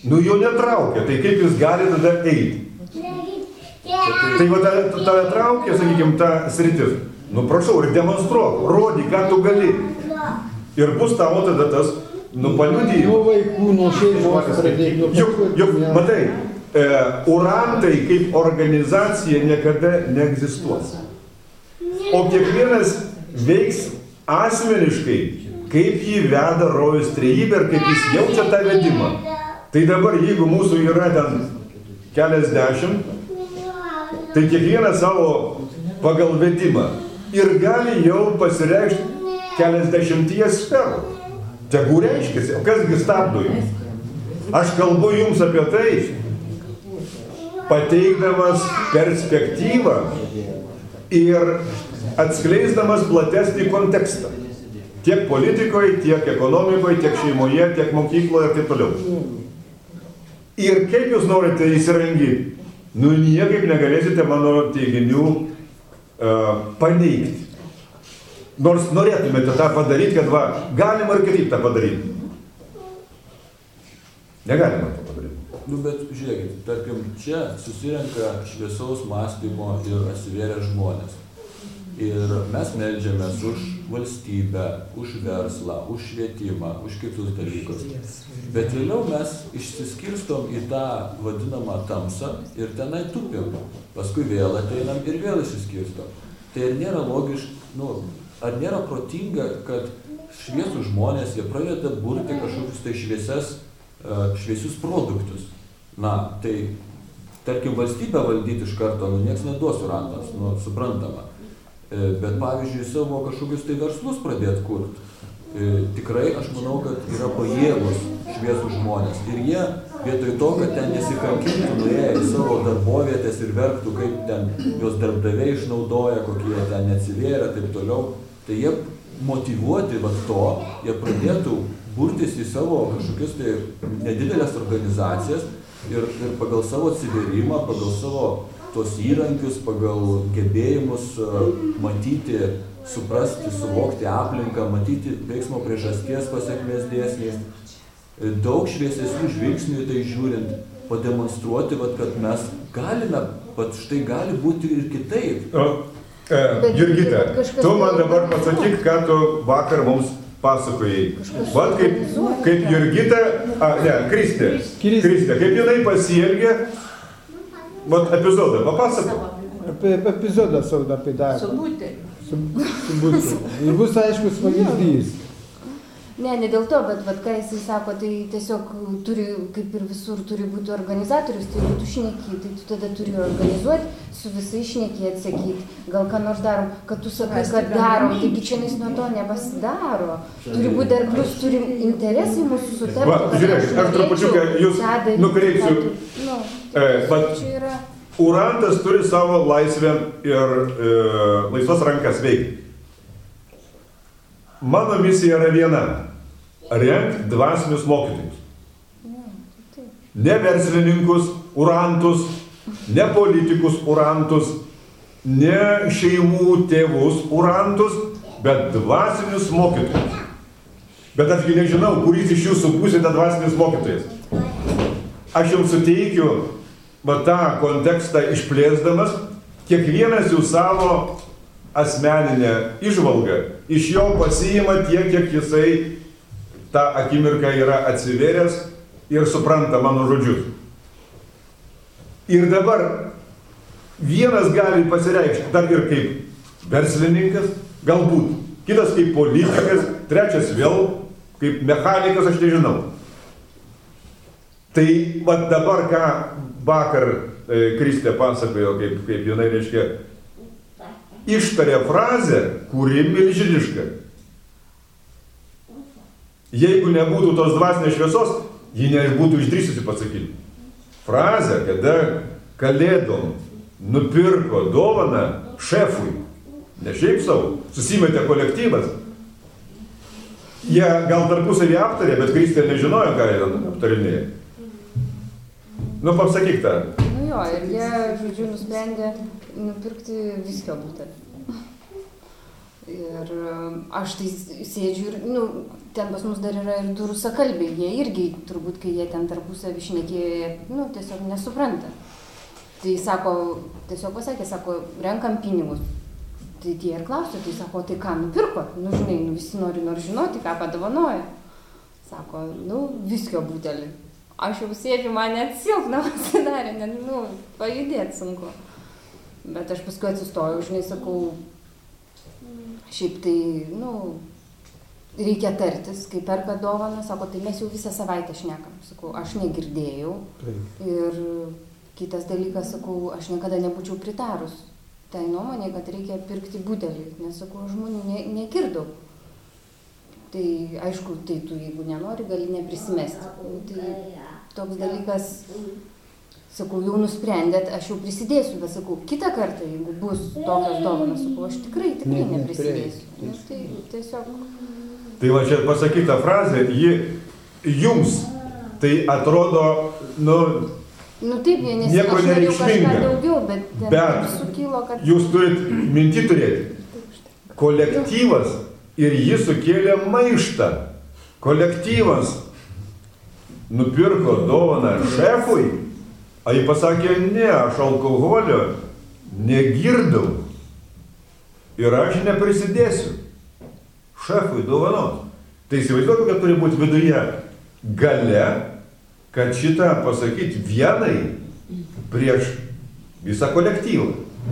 Nu jo netraukia, tai kaip jis gali tada eiti? Tai va tave ta traukia, sakykime, ta sritis. Nu prašau, ir demonstruok, rodyk, ką tu gali. Ir bus tavo tada tas, nu paliudijimas. Nuo vaikų, nuo šeimos pradėti. Juk, juk, matai, e, urantai kaip organizacija niekada neegzistuos. O kiekvienas veiks asmeniškai, kaip jį veda Rojaus Trejybė ir kaip jis jaučia tą vedimą. Tai dabar, jeigu mūsų yra ten keliasdešimt, tai kiekvienas savo pagal vedimą ir gali jau pasireikšti keliasdešimties sferų. Tegu reiškiasi, o kasgi stabdo jums? Aš kalbu jums apie tai, pateikdamas perspektyvą ir atskleisdamas platesnį kontekstą. Tiek politikoje, tiek ekonomikoje, tiek šeimoje, tiek mokykloje ir taip toliau. Ir kaip jūs norite įsirangyti? Nu, niekaip negalėsite mano teiginių uh, paneigti. Nors norėtumėte tą padaryti, kad va, galima ir kitaip tą padaryti. Negalima tą padaryti. Nu, bet žiūrėkit, tarkim, čia susirenka šviesaus mąstymo ir atsivėrę žmonės. Ir mes meldžiamės už valstybę, už verslą, už švietimą, už kitus dalykus. Bet vėliau mes išsiskirstom į tą vadinamą tamsą ir tenai tupim. Paskui vėl ateinam ir vėl išsiskirstom. Tai ar nėra logiška, nu, ar nėra protinga, kad šviesų žmonės, jie pradeda burti kažkokius tai šviesias, šviesius produktus. Na, tai, tarkim, valstybę valdyti iš karto, nu, nieks neduos urantams, nu, suprantama. Bet, pavyzdžiui, savo kažkokius tai verslus pradėti kurti. Tikrai, aš manau, kad yra pajėgus šviesų žmonės. Ir jie, vietoj to, kad ten nesikankintų, nuėję į savo darbovietės ir verktų, kaip ten jos darbdaviai išnaudoja, kokie jie ten neatsivėrė, taip toliau, tai jie motyvuoti vat to, jie pradėtų burtis į savo kažkokius tai nedidelės organizacijas ir, ir pagal savo atsivėrimą, pagal savo tos įrankius, pagal gebėjimus matyti, suprasti, suvokti aplinką, matyti veiksmo priežasties pasekmės dėsniais, daug šviesesnių žvilgsnių tai žiūrint, pademonstruoti, vat, kad mes galime, pat štai gali būti ir kitaip. O, e, Jurgita, tu man dabar pasakyk, ką tu vakar mums pasakojai. Vat kaip, kaip Jurgita, a, ne, Kristė, Kristė, kaip jinai pasielgė, vat epizodą, papasakok. Apie epizodą savo apie dar. Su buteliu. Su, su buteliu. Ir bus aiškus pavyzdys. Ne, ne dėl to, bet vat, ką jisai sako, tai tiesiog turi, kaip ir visur, turi būti organizatorius, tai jeigu tu šneki, tai tu tada turi organizuoti, su visai šnekėti, sakyti, gal ką nors darom, kad tu sakai, kad darom, taigi čia nes nuo to nepasidaro. Turi būti dar plus, turi interesai mūsų sutarti. Va, žiūrėkit, aš trupučiuką jūs nukreipsiu. Nu, e, bet yra... urantas turi savo laisvę ir e, laisvas rankas veikti. Mano misija yra viena – rengti dvasinius mokytojus. Ne verslininkus, urantus, ne politikus, urantus, ne šeimų tėvus, urantus, bet dvasinius mokytojus. Bet ašgi nežinau, kuris iš jūsų būsite dvasinis mokytojas. Aš jums suteikiu va, tą kontekstą išplėsdamas, kiekvienas jų savo asmeninę įžvalgą, iš jo pasiima tiek, kiek jisai tą akimirką yra atsivėręs ir supranta mano žodžius. Ir dabar vienas gali pasireikšti dar ir kaip verslininkas, galbūt, kitas kaip politikas, trečias vėl kaip mechanikas, aš nežinau. Tai va dabar, ką vakar e, Kristė pasakojo, kaip, kaip jinai reiškia, ištarė frazę, kuri milžiniška. Jeigu nebūtų tos dvasinės šviesos, ji nebūtų išdrįsusi pasakyti. Frazę, kada Kalėdom nupirko dovaną šefui, ne šiaip savo, susimetė kolektyvas. Jie gal tarpusavį aptarė, bet Kristė nežinojo, ką jie aptarinėja. Nu, pasakyk tą. Nu jo, ir jie, žodžiu, nusprendė nupirkti viskio butelį. Ir aš tai sėdžiu ir, nu, ten pas mus dar yra ir du rusakalbiai, jie irgi, turbūt, kai jie ten tarpusavy šnekėjo, nu, tiesiog nesupranta. Tai sako, tiesiog pasakė, sako, renkam pinigus. Tai tie ir klausia, tai sako, tai ką nupirko? Nu, žinai, nu, visi nori nors žinoti, ką padovanoja. Sako, nu, viskio butelį. Aš jau sėdžiu, man net silpna pasidarė, net, nu, pajudėti sunku. Bet aš paskui atsistojau, žinai, sakau, šiaip tai, nu, reikia tartis, kai perka dovaną, sako, tai mes jau visą savaitę šnekam. Sakau, aš negirdėjau. Ir kitas dalykas, sakau, aš niekada nebūčiau pritarus tai nuomonė, kad reikia pirkti butelį, nes, sakau, žmonių ne, negirdau. Tai, aišku, tai tu, jeigu nenori, gali neprisimesti. Tai toks dalykas, sakau, jau nusprendėt, aš jau prisidėsiu, bet sakau, kitą kartą, jeigu bus tokios dovanos, sakau, aš tikrai, tikrai ne, neprisidėsiu. Nes tai tiesiog... Tai va čia pasakyta frazė, ji jums tai atrodo, nu, nu taip, nes nieko aš norėjau kažką nereikšminga. daugiau, bet, Bet sukilo, kad... jūs turit minti turėti. Kolektyvas ir ji sukėlė maištą. Kolektyvas nupirko dovaną šefui, o ji pasakė, ne, aš alkoholio negirdau ir aš neprisidėsiu šefui dovanos. Tai įsivaizduoju, kad turi būti viduje galia, kad šitą pasakyti vienai prieš visą kolektyvą.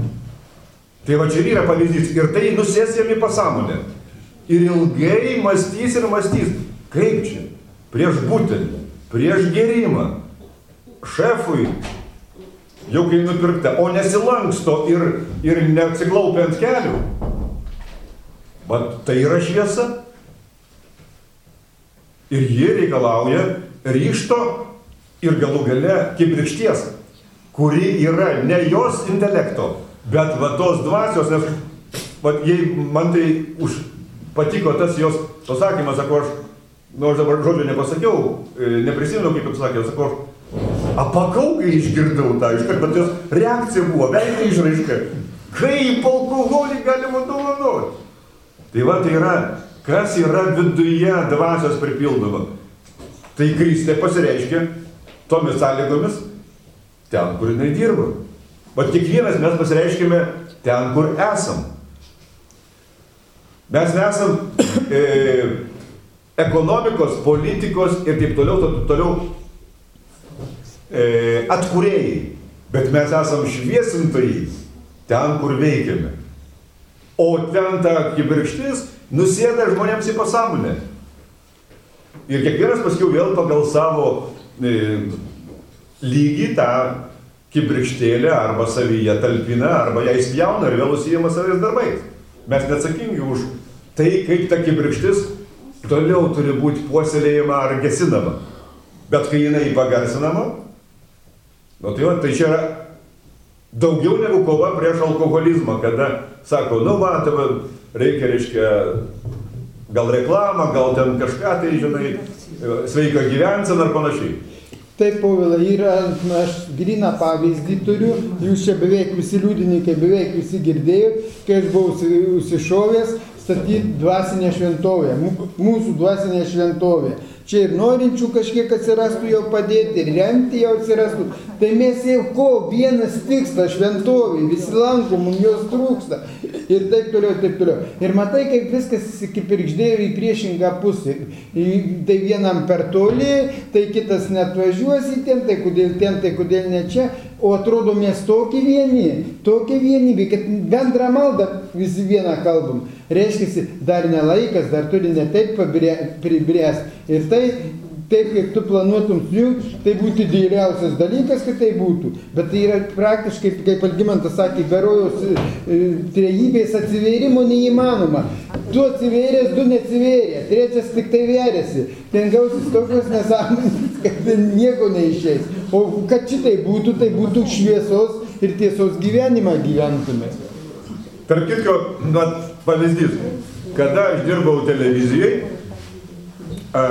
Tai va čia yra pavyzdys. Ir tai nusės jam į pasąmonę. Ir ilgai mąstys ir mąstys. Kaip čia? Prieš butelį, prieš gėrimą. Šefui jau kai nupirkta, o nesilanksto ir, ir neatsiklaupia ant kelių. Bet tai yra šviesa. Ir ji reikalauja ryžto ir galų gale kibirkšties, kuri yra ne jos intelekto, bet va tos dvasios, nes va, jei man tai už patiko tas jos pasakymas, sako aš, nu aš dabar žodžio nepasakiau, neprisimenu kaip pasakė, sako aš apakau, kai išgirdau tą iškart, bet jos reakcija buvo, veikia išraiška, kaip alkoholį galima dovanoti. Tai va tai yra, kas yra viduje dvasios pripildoma. Tai Kristė pasireiškia tomis sąlygomis ten, kur jinai dirba. Bet kiekvienas mes pasireiškime ten, kur esam. Mes nesam e, ekonomikos, politikos ir taip toliau, taip toliau e, atkūrėjai. Bet mes esam šviesintojai ten, kur veikiame. O ten ta kibirkštis nusėda žmonėms į pasąmonę. Ir kiekvienas paskiau vėl pagal savo e, lygį tą kibirkštėlę arba savyje talpina, arba ją įspjauna ir vėl užsiima savais darbais. Mes neatsakingi už tai, kaip ta kibirkštis toliau turi būti puoselėjama ar gesinama. Bet kai jinai pagarsinama, nu tai, va, tai čia yra daugiau negu kova prieš alkoholizmą, kada sako, nu va, tai reikia, reiškia, gal reklamą, gal ten kažką, tai žinai, sveiką gyvenseną ar panašiai. Taip, Povilai, yra, aš gryną pavyzdį turiu, jūs čia beveik visi liudininkai, beveik visi girdėjo, kai aš buvau užsišovęs statyti dvasinę šventovę, mūsų dvasinę šventovę. Čia ir norinčių kažkiek atsirastų jau padėti, ir remti jau atsirastų. Tai mes jau ko, vienas tikslas šventovė, visi lanko, mums jos trūksta. Ir taip toliau, taip toliau. Ir matai, kaip viskas įsipirkždėjo į priešingą pusę. Tai vienam per toli, tai kitas net važiuosi ten, tai kodėl ten, tai kodėl ne čia. O atrodo, mes tokie vieni, tokie vienybė, kad bendrą maldą visi vieną kalbam. Reiškia, dar ne laikas, dar turi ne taip pribręs. Ir tai, taip kaip tu planuotum sujungti, tai būtų dėliausias dalykas, kad tai būtų. Bet tai yra praktiškai, kaip Algimantas sakė, be rojaus trejybės atsivėrimo neįmanoma. Du atsivėrės, du neatsivėrė, trečias tik tai vėrėsi. Ten gausis tokios nesąmonės, kad nieko neišeis. O kad šitai būtų, tai būtų šviesos ir tiesos gyvenimą gyventume. Tarp kitko, na, pavyzdys, kada aš dirbau televizijai, a,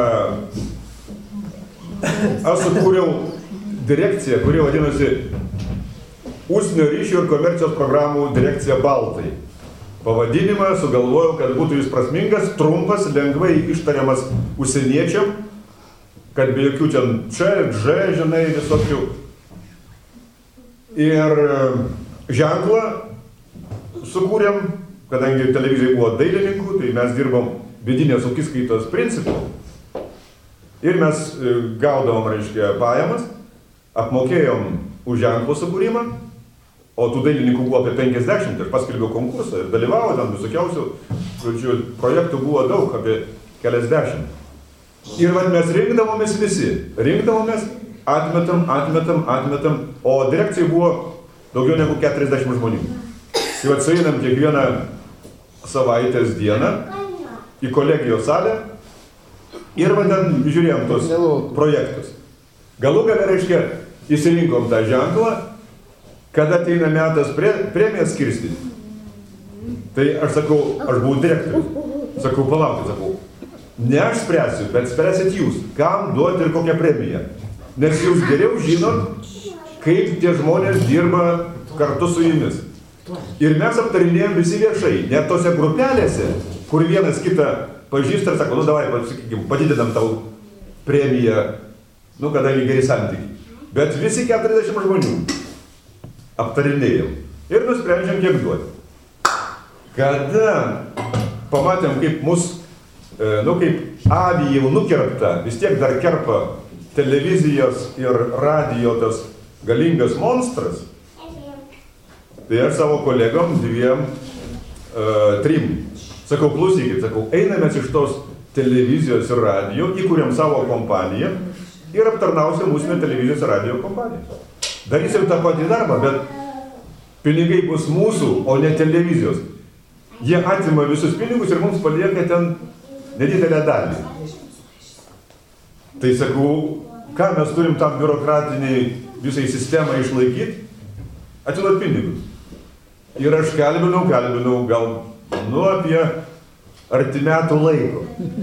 aš sukūriau direkciją, kuri vadinasi Užsienio ryšių ir komercijos programų direkcija Baltai. pavadinimą sugalvojau, kad būtų jis prasmingas, trumpas, lengvai ištariamas užsieniečiam, kad be jokių ten čia, dž, žinai, visokių. Ir ženklą sukūrėm, kadangi televizijai buvo dailininkų, tai mes dirbom vidinės ūkiskaitos principų. Ir mes gaudavom, reiškia, pajamas, apmokėjom už ženklo sukūrimą, o tų dailininkų buvo apie penkiasdešimt, aš paskelbiau konkursą ir dalyvavo ten visokiausių, žodžiu, projektų buvo daug, apie keliasdešimt. Ir vad mes rinkdavomės visi, rinkdavomės, atmetam, atmetam, atmetam, o direkcijai buvo daugiau negu keturiasdešimt žmonių. Tai vad sueinam kiekvieną savaitės dieną į kolegijos salę ir vad ten žiūrėjom tos projektus. Galų gale, reiškia, įsirinkom tą ženklą, kada ateina metas pre, premijas skirstyti. Tai aš sakau, aš buvau direktorius. Sakau, palaukit, sakau, ne aš spręsiu, bet spręsit jūs, kam duoti ir kokią premiją. Nes jūs geriau žinot, kaip tie žmonės dirba kartu su jumis. Ir mes aptarinėjom visi viešai, net tose grupelėse, kur vienas kitą pažįsta ir sako, nu davai, sakykim, padidinam tau premiją, nu kadangi geri santykiai. Bet visi keturiasdešimt žmonių aptarinėjom ir nusprendžiam, kiek duoti. Kada pamatėm, kaip mus, nu kaip avį jau nukerpta, vis tiek dar kerpa televizijos ir radijo tas galingas monstras, tai aš savo kolegom dviem, uh, trim, sakau, klausykit, sakau, einamės iš tos televizijos ir radijo, įkūrėm savo kompaniją ir aptarnausim mūsų televizijos ir radijo kompaniją. Darysim tą patį darbą, bet pinigai bus mūsų, o ne televizijos. Jie atima visus pinigus ir mums palieka ten nedidelę dalį. Tai sakau, ką mes turim tam biurokratiniai visai sistemą išlaikyti? Atiduot pinigus. Ir aš kalbinau, kalbinau gal nu apie arti metų laiko.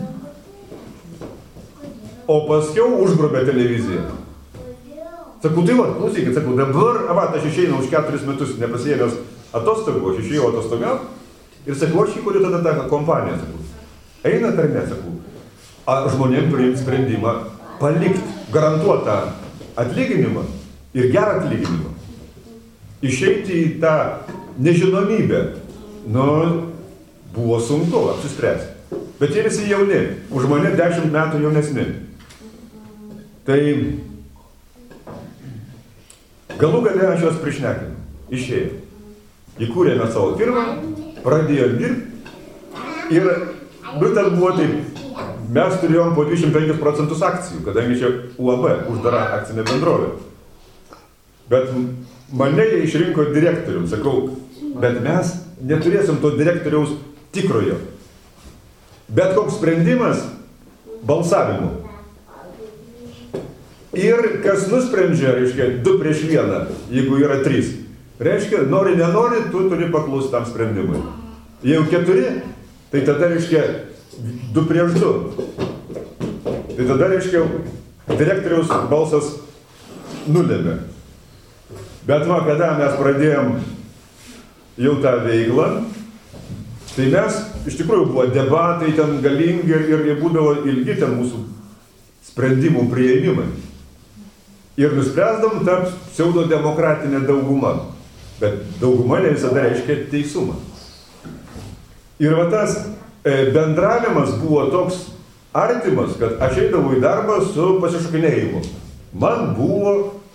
O paskiau užgrobė televiziją. Sakau, tai va, klausykit, sakau, dabar, avat, aš išeinu už keturis metus nepasiėmęs atostogų, aš išėjau atostogaut ir sakau, aš įkuriu tada tą kompaniją, sakau. Einat ar ne, sakau, a žmonėm priimt sprendimą palikti garantuotą atlyginimą ir gerą atlyginimą. Išeiti į tą nežinomybę, nu, buvo sunku apsispręsti. Bet jie visi jauni, už mane dešimt metų jaunesni. Tai galų gale aš juos prišnekinu, išėjau. Įkūrėme savo firmą, pradėjom dirbti ir būtent buvo taip, mes turėjom po dvidešimt penkis procentus akcijų, kadangi čia U A B, uždara akcinė bendrovė. Bet mane jie išrinko direktorium, sakau, bet mes neturėsim to direktoriaus tikrojo. Bet koks sprendimas balsavimu. Ir kas nusprendžia, reiškia, du prieš vieną, jeigu yra trys. Reiškia, nori, nenori, tu turi paklusti tam sprendimui. Jeigu keturi, tai tada, reiškia, du prieš du. Tai tada, reiškia, direktoriaus balsas nulėmė. Bet va, kada mes pradėjom jau tą veiklą, tai mes, iš tikrųjų, buvo debatai ten galingi ir, ir būdavo ilgi ten mūsų sprendimų priėmimai. Ir nuspręsdom tą pseudodemokratinę daugumą. Bet dauguma ne visada reiškia teisumą. Ir va tas e, bendravimas buvo toks artimas, kad aš eidavau į darbą su pasišokinėjimu. Man buvo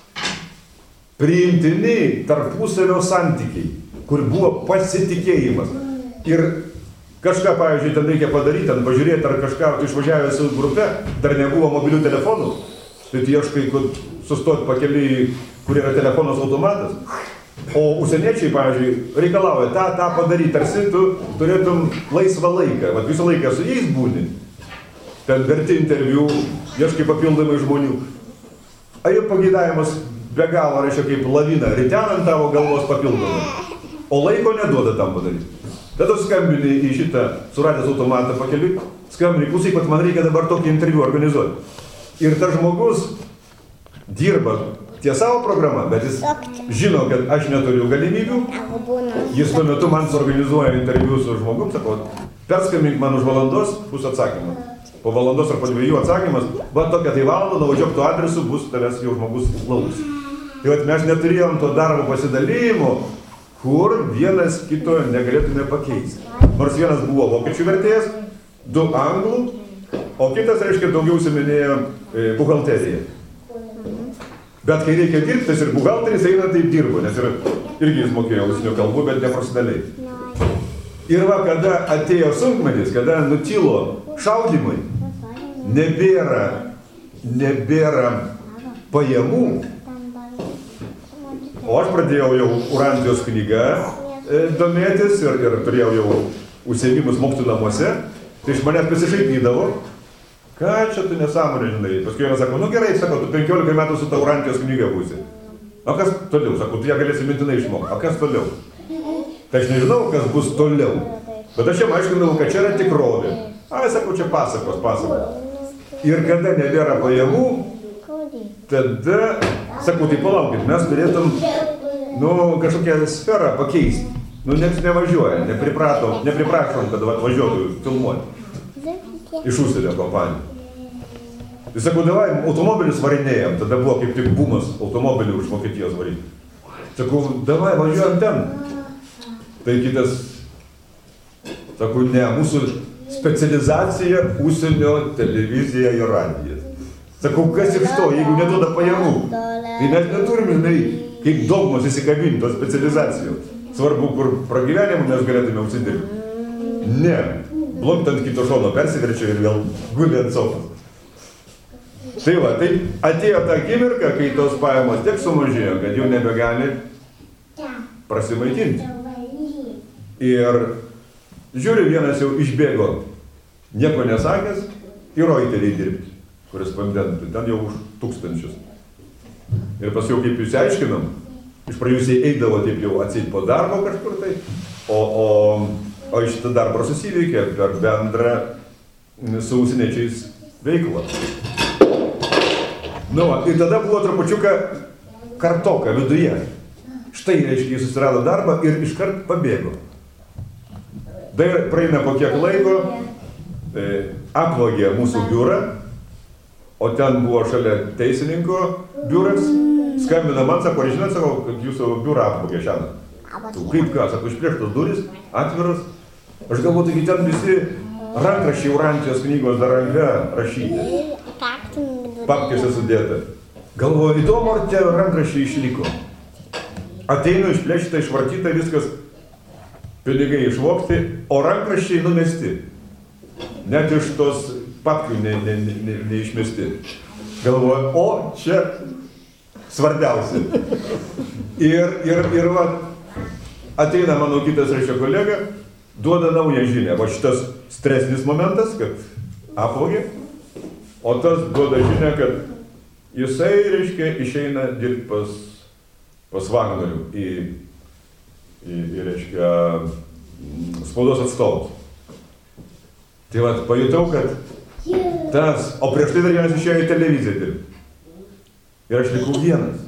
priimtini tarpusavio santykiai, kur buvo pasitikėjimas. Ir kažką, pavyzdžiui, ten reikia padaryti, ten pažiūrėti, ar kažką išvažiavęs su grupe, dar nebuvo mobilių telefonų, tai ieškai, kad sustoti pakeliui, kur yra telefonas automatas. O užsieniečiai, pavyzdžiui, reikalauja tą, tą padaryti, tarsi tu turėtum laisvą laiką, vat visą laiką su jais būni. Ten verti interviu, ieškai papildomai žmonių. A jų pageidavimas be galo, reiškia, kaip lavina, ritenant tavo galvos papildomai. O laiko neduoda tam padaryti. Tada skambini į šitą suradęs automatą pakeliui, skambini, klausyk, kad man reikia dabar tokį interviu organizuoti. Ir tas žmogus dirba ties savo programą, bet jis žino, kad aš neturiu galimybių. Jis tuo metu man suorganizuoja interviu su žmogum, sako, perskambink man už valandos, bus atsakymas. Po valandos ar po dviejų atsakymas, va tokia tai valdo, nuvažiuok tuo adresu, bus tavęs jau žmogus lauks. Tai vat mes neturėjom to darbo pasidalymo, kur vienas kito negalėtume pakeisti. Nors vienas buvo vokiečių vertėjas, du anglų, o kitas, reiškia, daugiau užsiminėjo e, buhalteriją. Bet kai reikia dirbti, tas ir buhalteris eina taip dirbo, nes ir, irgi jis mokėjo užsienio kalbų, bet neprofesionaliai. Ir va, kada atėjo sunkmetis, kada nutilo šaudymai, nebėra, nebėra pajamų, o aš pradėjau jau Urantijos knygą e, domėtis ir, ir turėjau jau užsiėmimus mokytojų namuose, tai iš manęs pasišaipydavo, ką čia tu nesąmonė, žinai. Paskui vienas sako, nu gerai, sako, tu penkiolika metų su ta Urantijos knyga būsi. O kas toliau? Sako, tu ją galėsi mintinai išmokti. O kas toliau? Tai aš nežinau, kas bus toliau. Bet aš jam aiškinau, kad čia yra tikrovė. Ai, sakau, čia pasakos, pasakos. Ir kada nebėra pajamų, tada, sakau, tai palaukit, mes turėtum, nu, kažkokią sferą pakeisti. Nu, nieks nevažiuoja, nepripratom, nepriprašom, kad važiuotų filmuoti iš užsienio kompanijų. Tai sakau, davai, automobilius varinėjom, tada buvo kaip tik bumas automobilių už Vokietijos varyti. Sakau, davai, važiuojam ten. Tai kitas, sakau, ne, mūsų specializacija užsienio televizija ir radijas. Sakau, kas iš to, jeigu neduoda pajamų? Tai mes neturim, žinai, kaip dogmos įsikabinti tos specializacijos. Svarbu, kur pragyvenimą mes galėtume užsidirbti. Ne, blokti ant kito šono persiverčia ir vėl guli ant sofos. Tai va, tai atėjo ta akimirka, kai tos pajamos tiek sumažėjo, kad jau nebegali prasimaitinti. Ir žiūri, vienas jau išbėgo, nieko nesakęs, į Reuterį dirbti, korespondentų, ten jau už tūkstančius. Ir paskui, kaip jūs aiškinam, iš pradžių eidavo taip jau atseit po darbo kažkur tai, o, o, o iš šitą darbą susiveikė per bendrą su užsieniečiais veiklą. Nu, ir tada buvo trupučiuką kartoka viduje. Štai, reiškia, jis susirado darbą ir iškart pabėgo. Dar praeina po kiek laiko, e, apvogė mūsų biurą, o ten buvo šalia teisininko biuras, skambina man, sako, ar žinot, sako, kad jūsų biurą apvogė šiandien. Kaip ką, sako, išplėštos duris, atviras. Aš galvoju, taigi ten visi rankraščiai Urantijos knygos dar ranka rašyti. Papkėse sudėta. Galvoju, įdomu, ar tie rankraščiai išliko. Ateinu išplėšyta, išvartyta, viskas. Pinigai išvogti, o rankraščiai numesti. Net iš tos papkių ne, ne, ne, neišmesti. Galvoju, o čia svarbiausia. Ir, ir, ir va, ateina mano kitas reiškia kolega, duoda naują žinią. Va šitas stresnis momentas, kad apvogė, o tas duoda žinią, kad jisai, reiškia, išeina dirbti pas, pas Vagnorių į į, į reiškia, spaudos atstovus. Tai vat, pajutau, kad tas, o prieš tai dar vienas išėjo į televiziją dirbti. Ir aš likau vienas.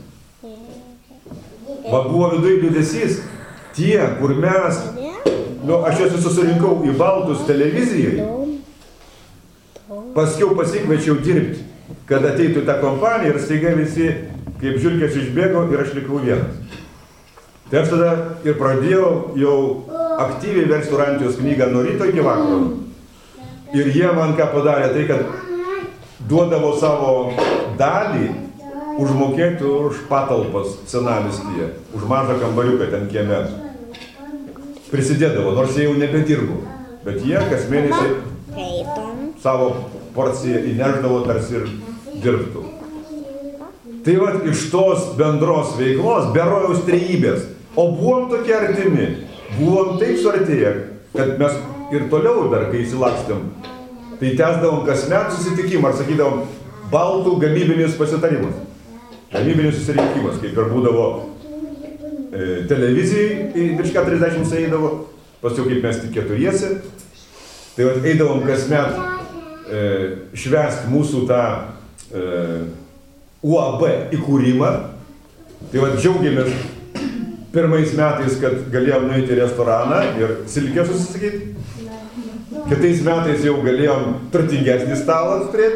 Va buvo viduje liūdesys, tie, kur mes, nu, aš juos susirinkau į Baltus televizijai, paskiau pasikviečiau dirbti, kad ateitų tą kompaniją ir staiga visi, kaip žiurkės išbėgo ir aš likau vienas. Tai aš tada ir pradėjau jau aktyviai versti Urantijos knygą nuo ryto iki vakaro. Ir jie man ką padarė, tai kad duodavo savo dalį užmokėti už patalpas senamiestyje, už mažą kambariuką ten kieme. Prisidėdavo, nors jie jau nebedirbo, bet jie kas mėnesį savo porciją įneždavo, tarsi ir dirbtų. Tai va, iš tos bendros veiklos, be Rojaus trejybės, o buvom tokie artimi, buvom taip suartėję, kad mes ir toliau dar, kai įsilakstėm, tai tęsdavom kasmet susitikimą, ar sakydavom, baltų gamybinis pasitarimas, gamybinis susirinkimas, kaip ir būdavo e, televizijai, virš keturiasdešimt eidavo, paskui kaip mes tik keturiesi, tai va, eidavom kasmet e, švęsti mūsų tą e, U A B įkūrimą, Tai va džiaugiamės pirmais metais, kad galėjom nueiti į restoraną ir silkę susisakyti. Kitais metais jau galėjom turtingesnį stalą turėti.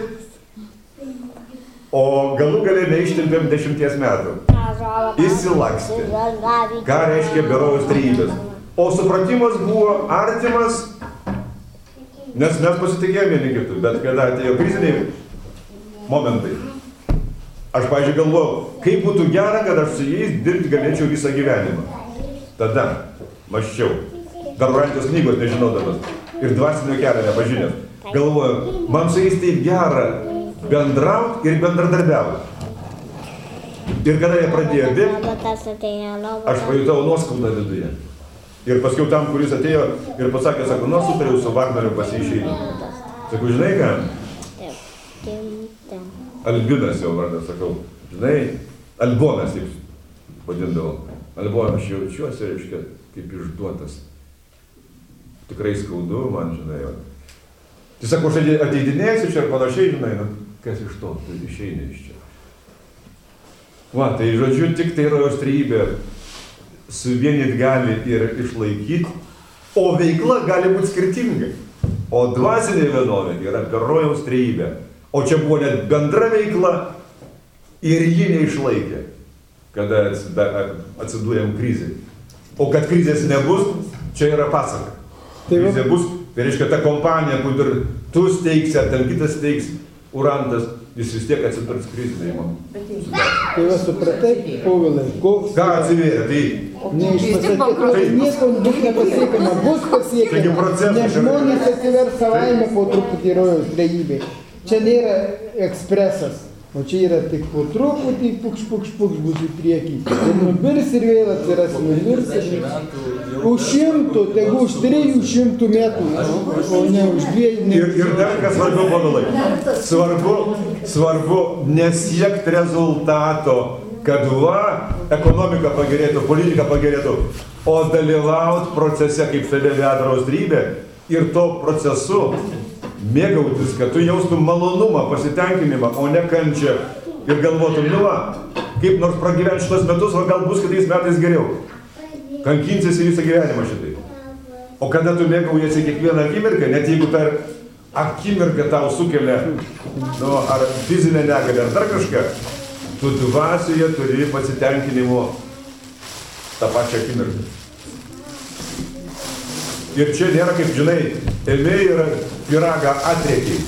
O galų galę neištempėm dešimties metų. Įsilakstė. Ką reiškia Berojaus Trejybės. O supratimas buvo artimas, nes mes pasitikėjome vieni kitų, bet kada atėjo kriziniai momentai, aš, pavyzdžiui, galvojau, kaip būtų gera, kad aš su jais dirbti galėčiau visą gyvenimą. Tada mąsčiau, dar Rantės knygos nežinodamas ir dvasinio kelio nepažinęs. Galvojau, man su jais taip gera bendrauti ir bendradarbiauti. Ir kada jie pradėjo bėgti, aš pajutau nuoskaudą viduje. Ir paskiau tam, kuris atėjo ir pasakė, sako, nu, sutariau su Vagneriu pasiišeinu. Sakau, žinai ką? Albinas jau vardas, sakau. Žinai, Albonas, taip vadindavau. Albonas, aš jaučiuosi, reiškia, kaip išduotas. Tikrai skaudu man, žinai. Tai sako, aš ateidinėsiu čia ir panašiai, žinai, nu, kas iš to, tai išeini iš čia. Va, tai žodžiu, tik tai Rojaus Trejybė suvienyt gali ir išlaikyti, o veikla gali būti skirtinga. O dvasinė vienovė yra per Rojaus Trejybę. O čia buvo net bendra veikla ir ji neišlaikė, kada atsidūrėm krizėj. O kad krizės nebus, čia yra pasaka. Krizė bus, tai reiškia ta kompanija, kur tu steigsi, ar ten kitas steigs, Urantas, jis vis tiek atsidurs krizinėj momentai. Tai va supratai, Povilai, koks... Ką atsivėrė, tai... Neišpasakyti, nieko bus nepasiekama, bus pasiekama, nes žmonės atsivers savaime po truputį Rojaus Trejybei. Čia nėra ekspresas, o čia yra tik po truputį pukš, pukš, pukš bus į priekį. Ir nubirs ir vėl atsiras, nubirs ir vėl. Už šimtų, tegu už trijų šimtų metų, o ne už dviejų. Ir, ir dar kas svarbiau, Povilai, svarbu, svarbu nesiekti rezultato, kad va, ekonomika pagerėtų, politika pagerėtų, o dalyvauti procese, kaip save veda Rojaus Trejybė, ir to procesu mėgautis, kad tu jaustum malonumą, pasitenkinimą, o ne kančią ir galvotum, nu va, kaip nors pragyventi šitos metus, o gal bus kitais metais geriau. Kankinsiesi visą gyvenimą šitai. O kada tu mėgaujasi kiekvieną akimirką, net jeigu ta akimirka tau sukelia, nu, ar fizinę negalę, ar dar kažką, tu dvasioje turi pasitenkinimo tą pačią akimirką. Ir čia nėra, kaip žinai, ėmė ir pyragą atrėkiai.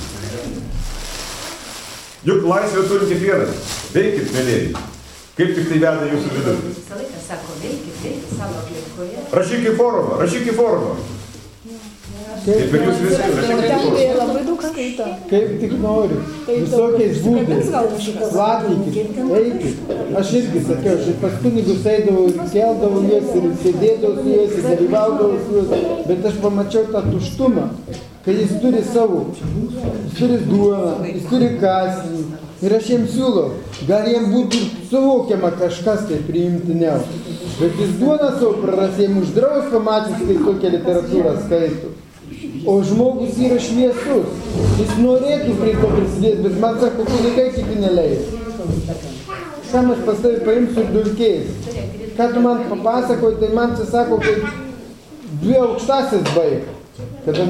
Juk laisvę turim kiekvienas. Veikit, mėlėjai. Kaip tik tai veda jūsų vidų. Visą laiką sako, veikit, veikit savo aplinkoje. Rašyk į forumą, rašyk į forumą. Kaip ir jūs visi, rašyk į forumą. Labai daug skaito. Kaip tik nori, visokiais būdais, platykit, eikit. Aš irgi sakiau, aš pas kunigus eidavau ir keldavau juos ir sėdėdavau su juos ir dalyvaudavau su juos, bet aš pamačiau tą tuštumą, kai jis turi savo, jis turi duoną, jis turi kąsnį. Ir aš jiems siūlau, gal jiems būtų suvokiama kažkas tai priimtiniau. Bet jis duoną savo praras, jiems uždraus pamačius, kai tokią literatūrą skaito. O žmogus yra šviesus. Jis norėtų prie to prisidėti, bet man sako, kunigai kiti neleis. Kam aš pas tavi paimsiu ir dulkėjus? Ką tu man papasakoji, tai man čia sako, kaip dvi aukštasis baig. Kada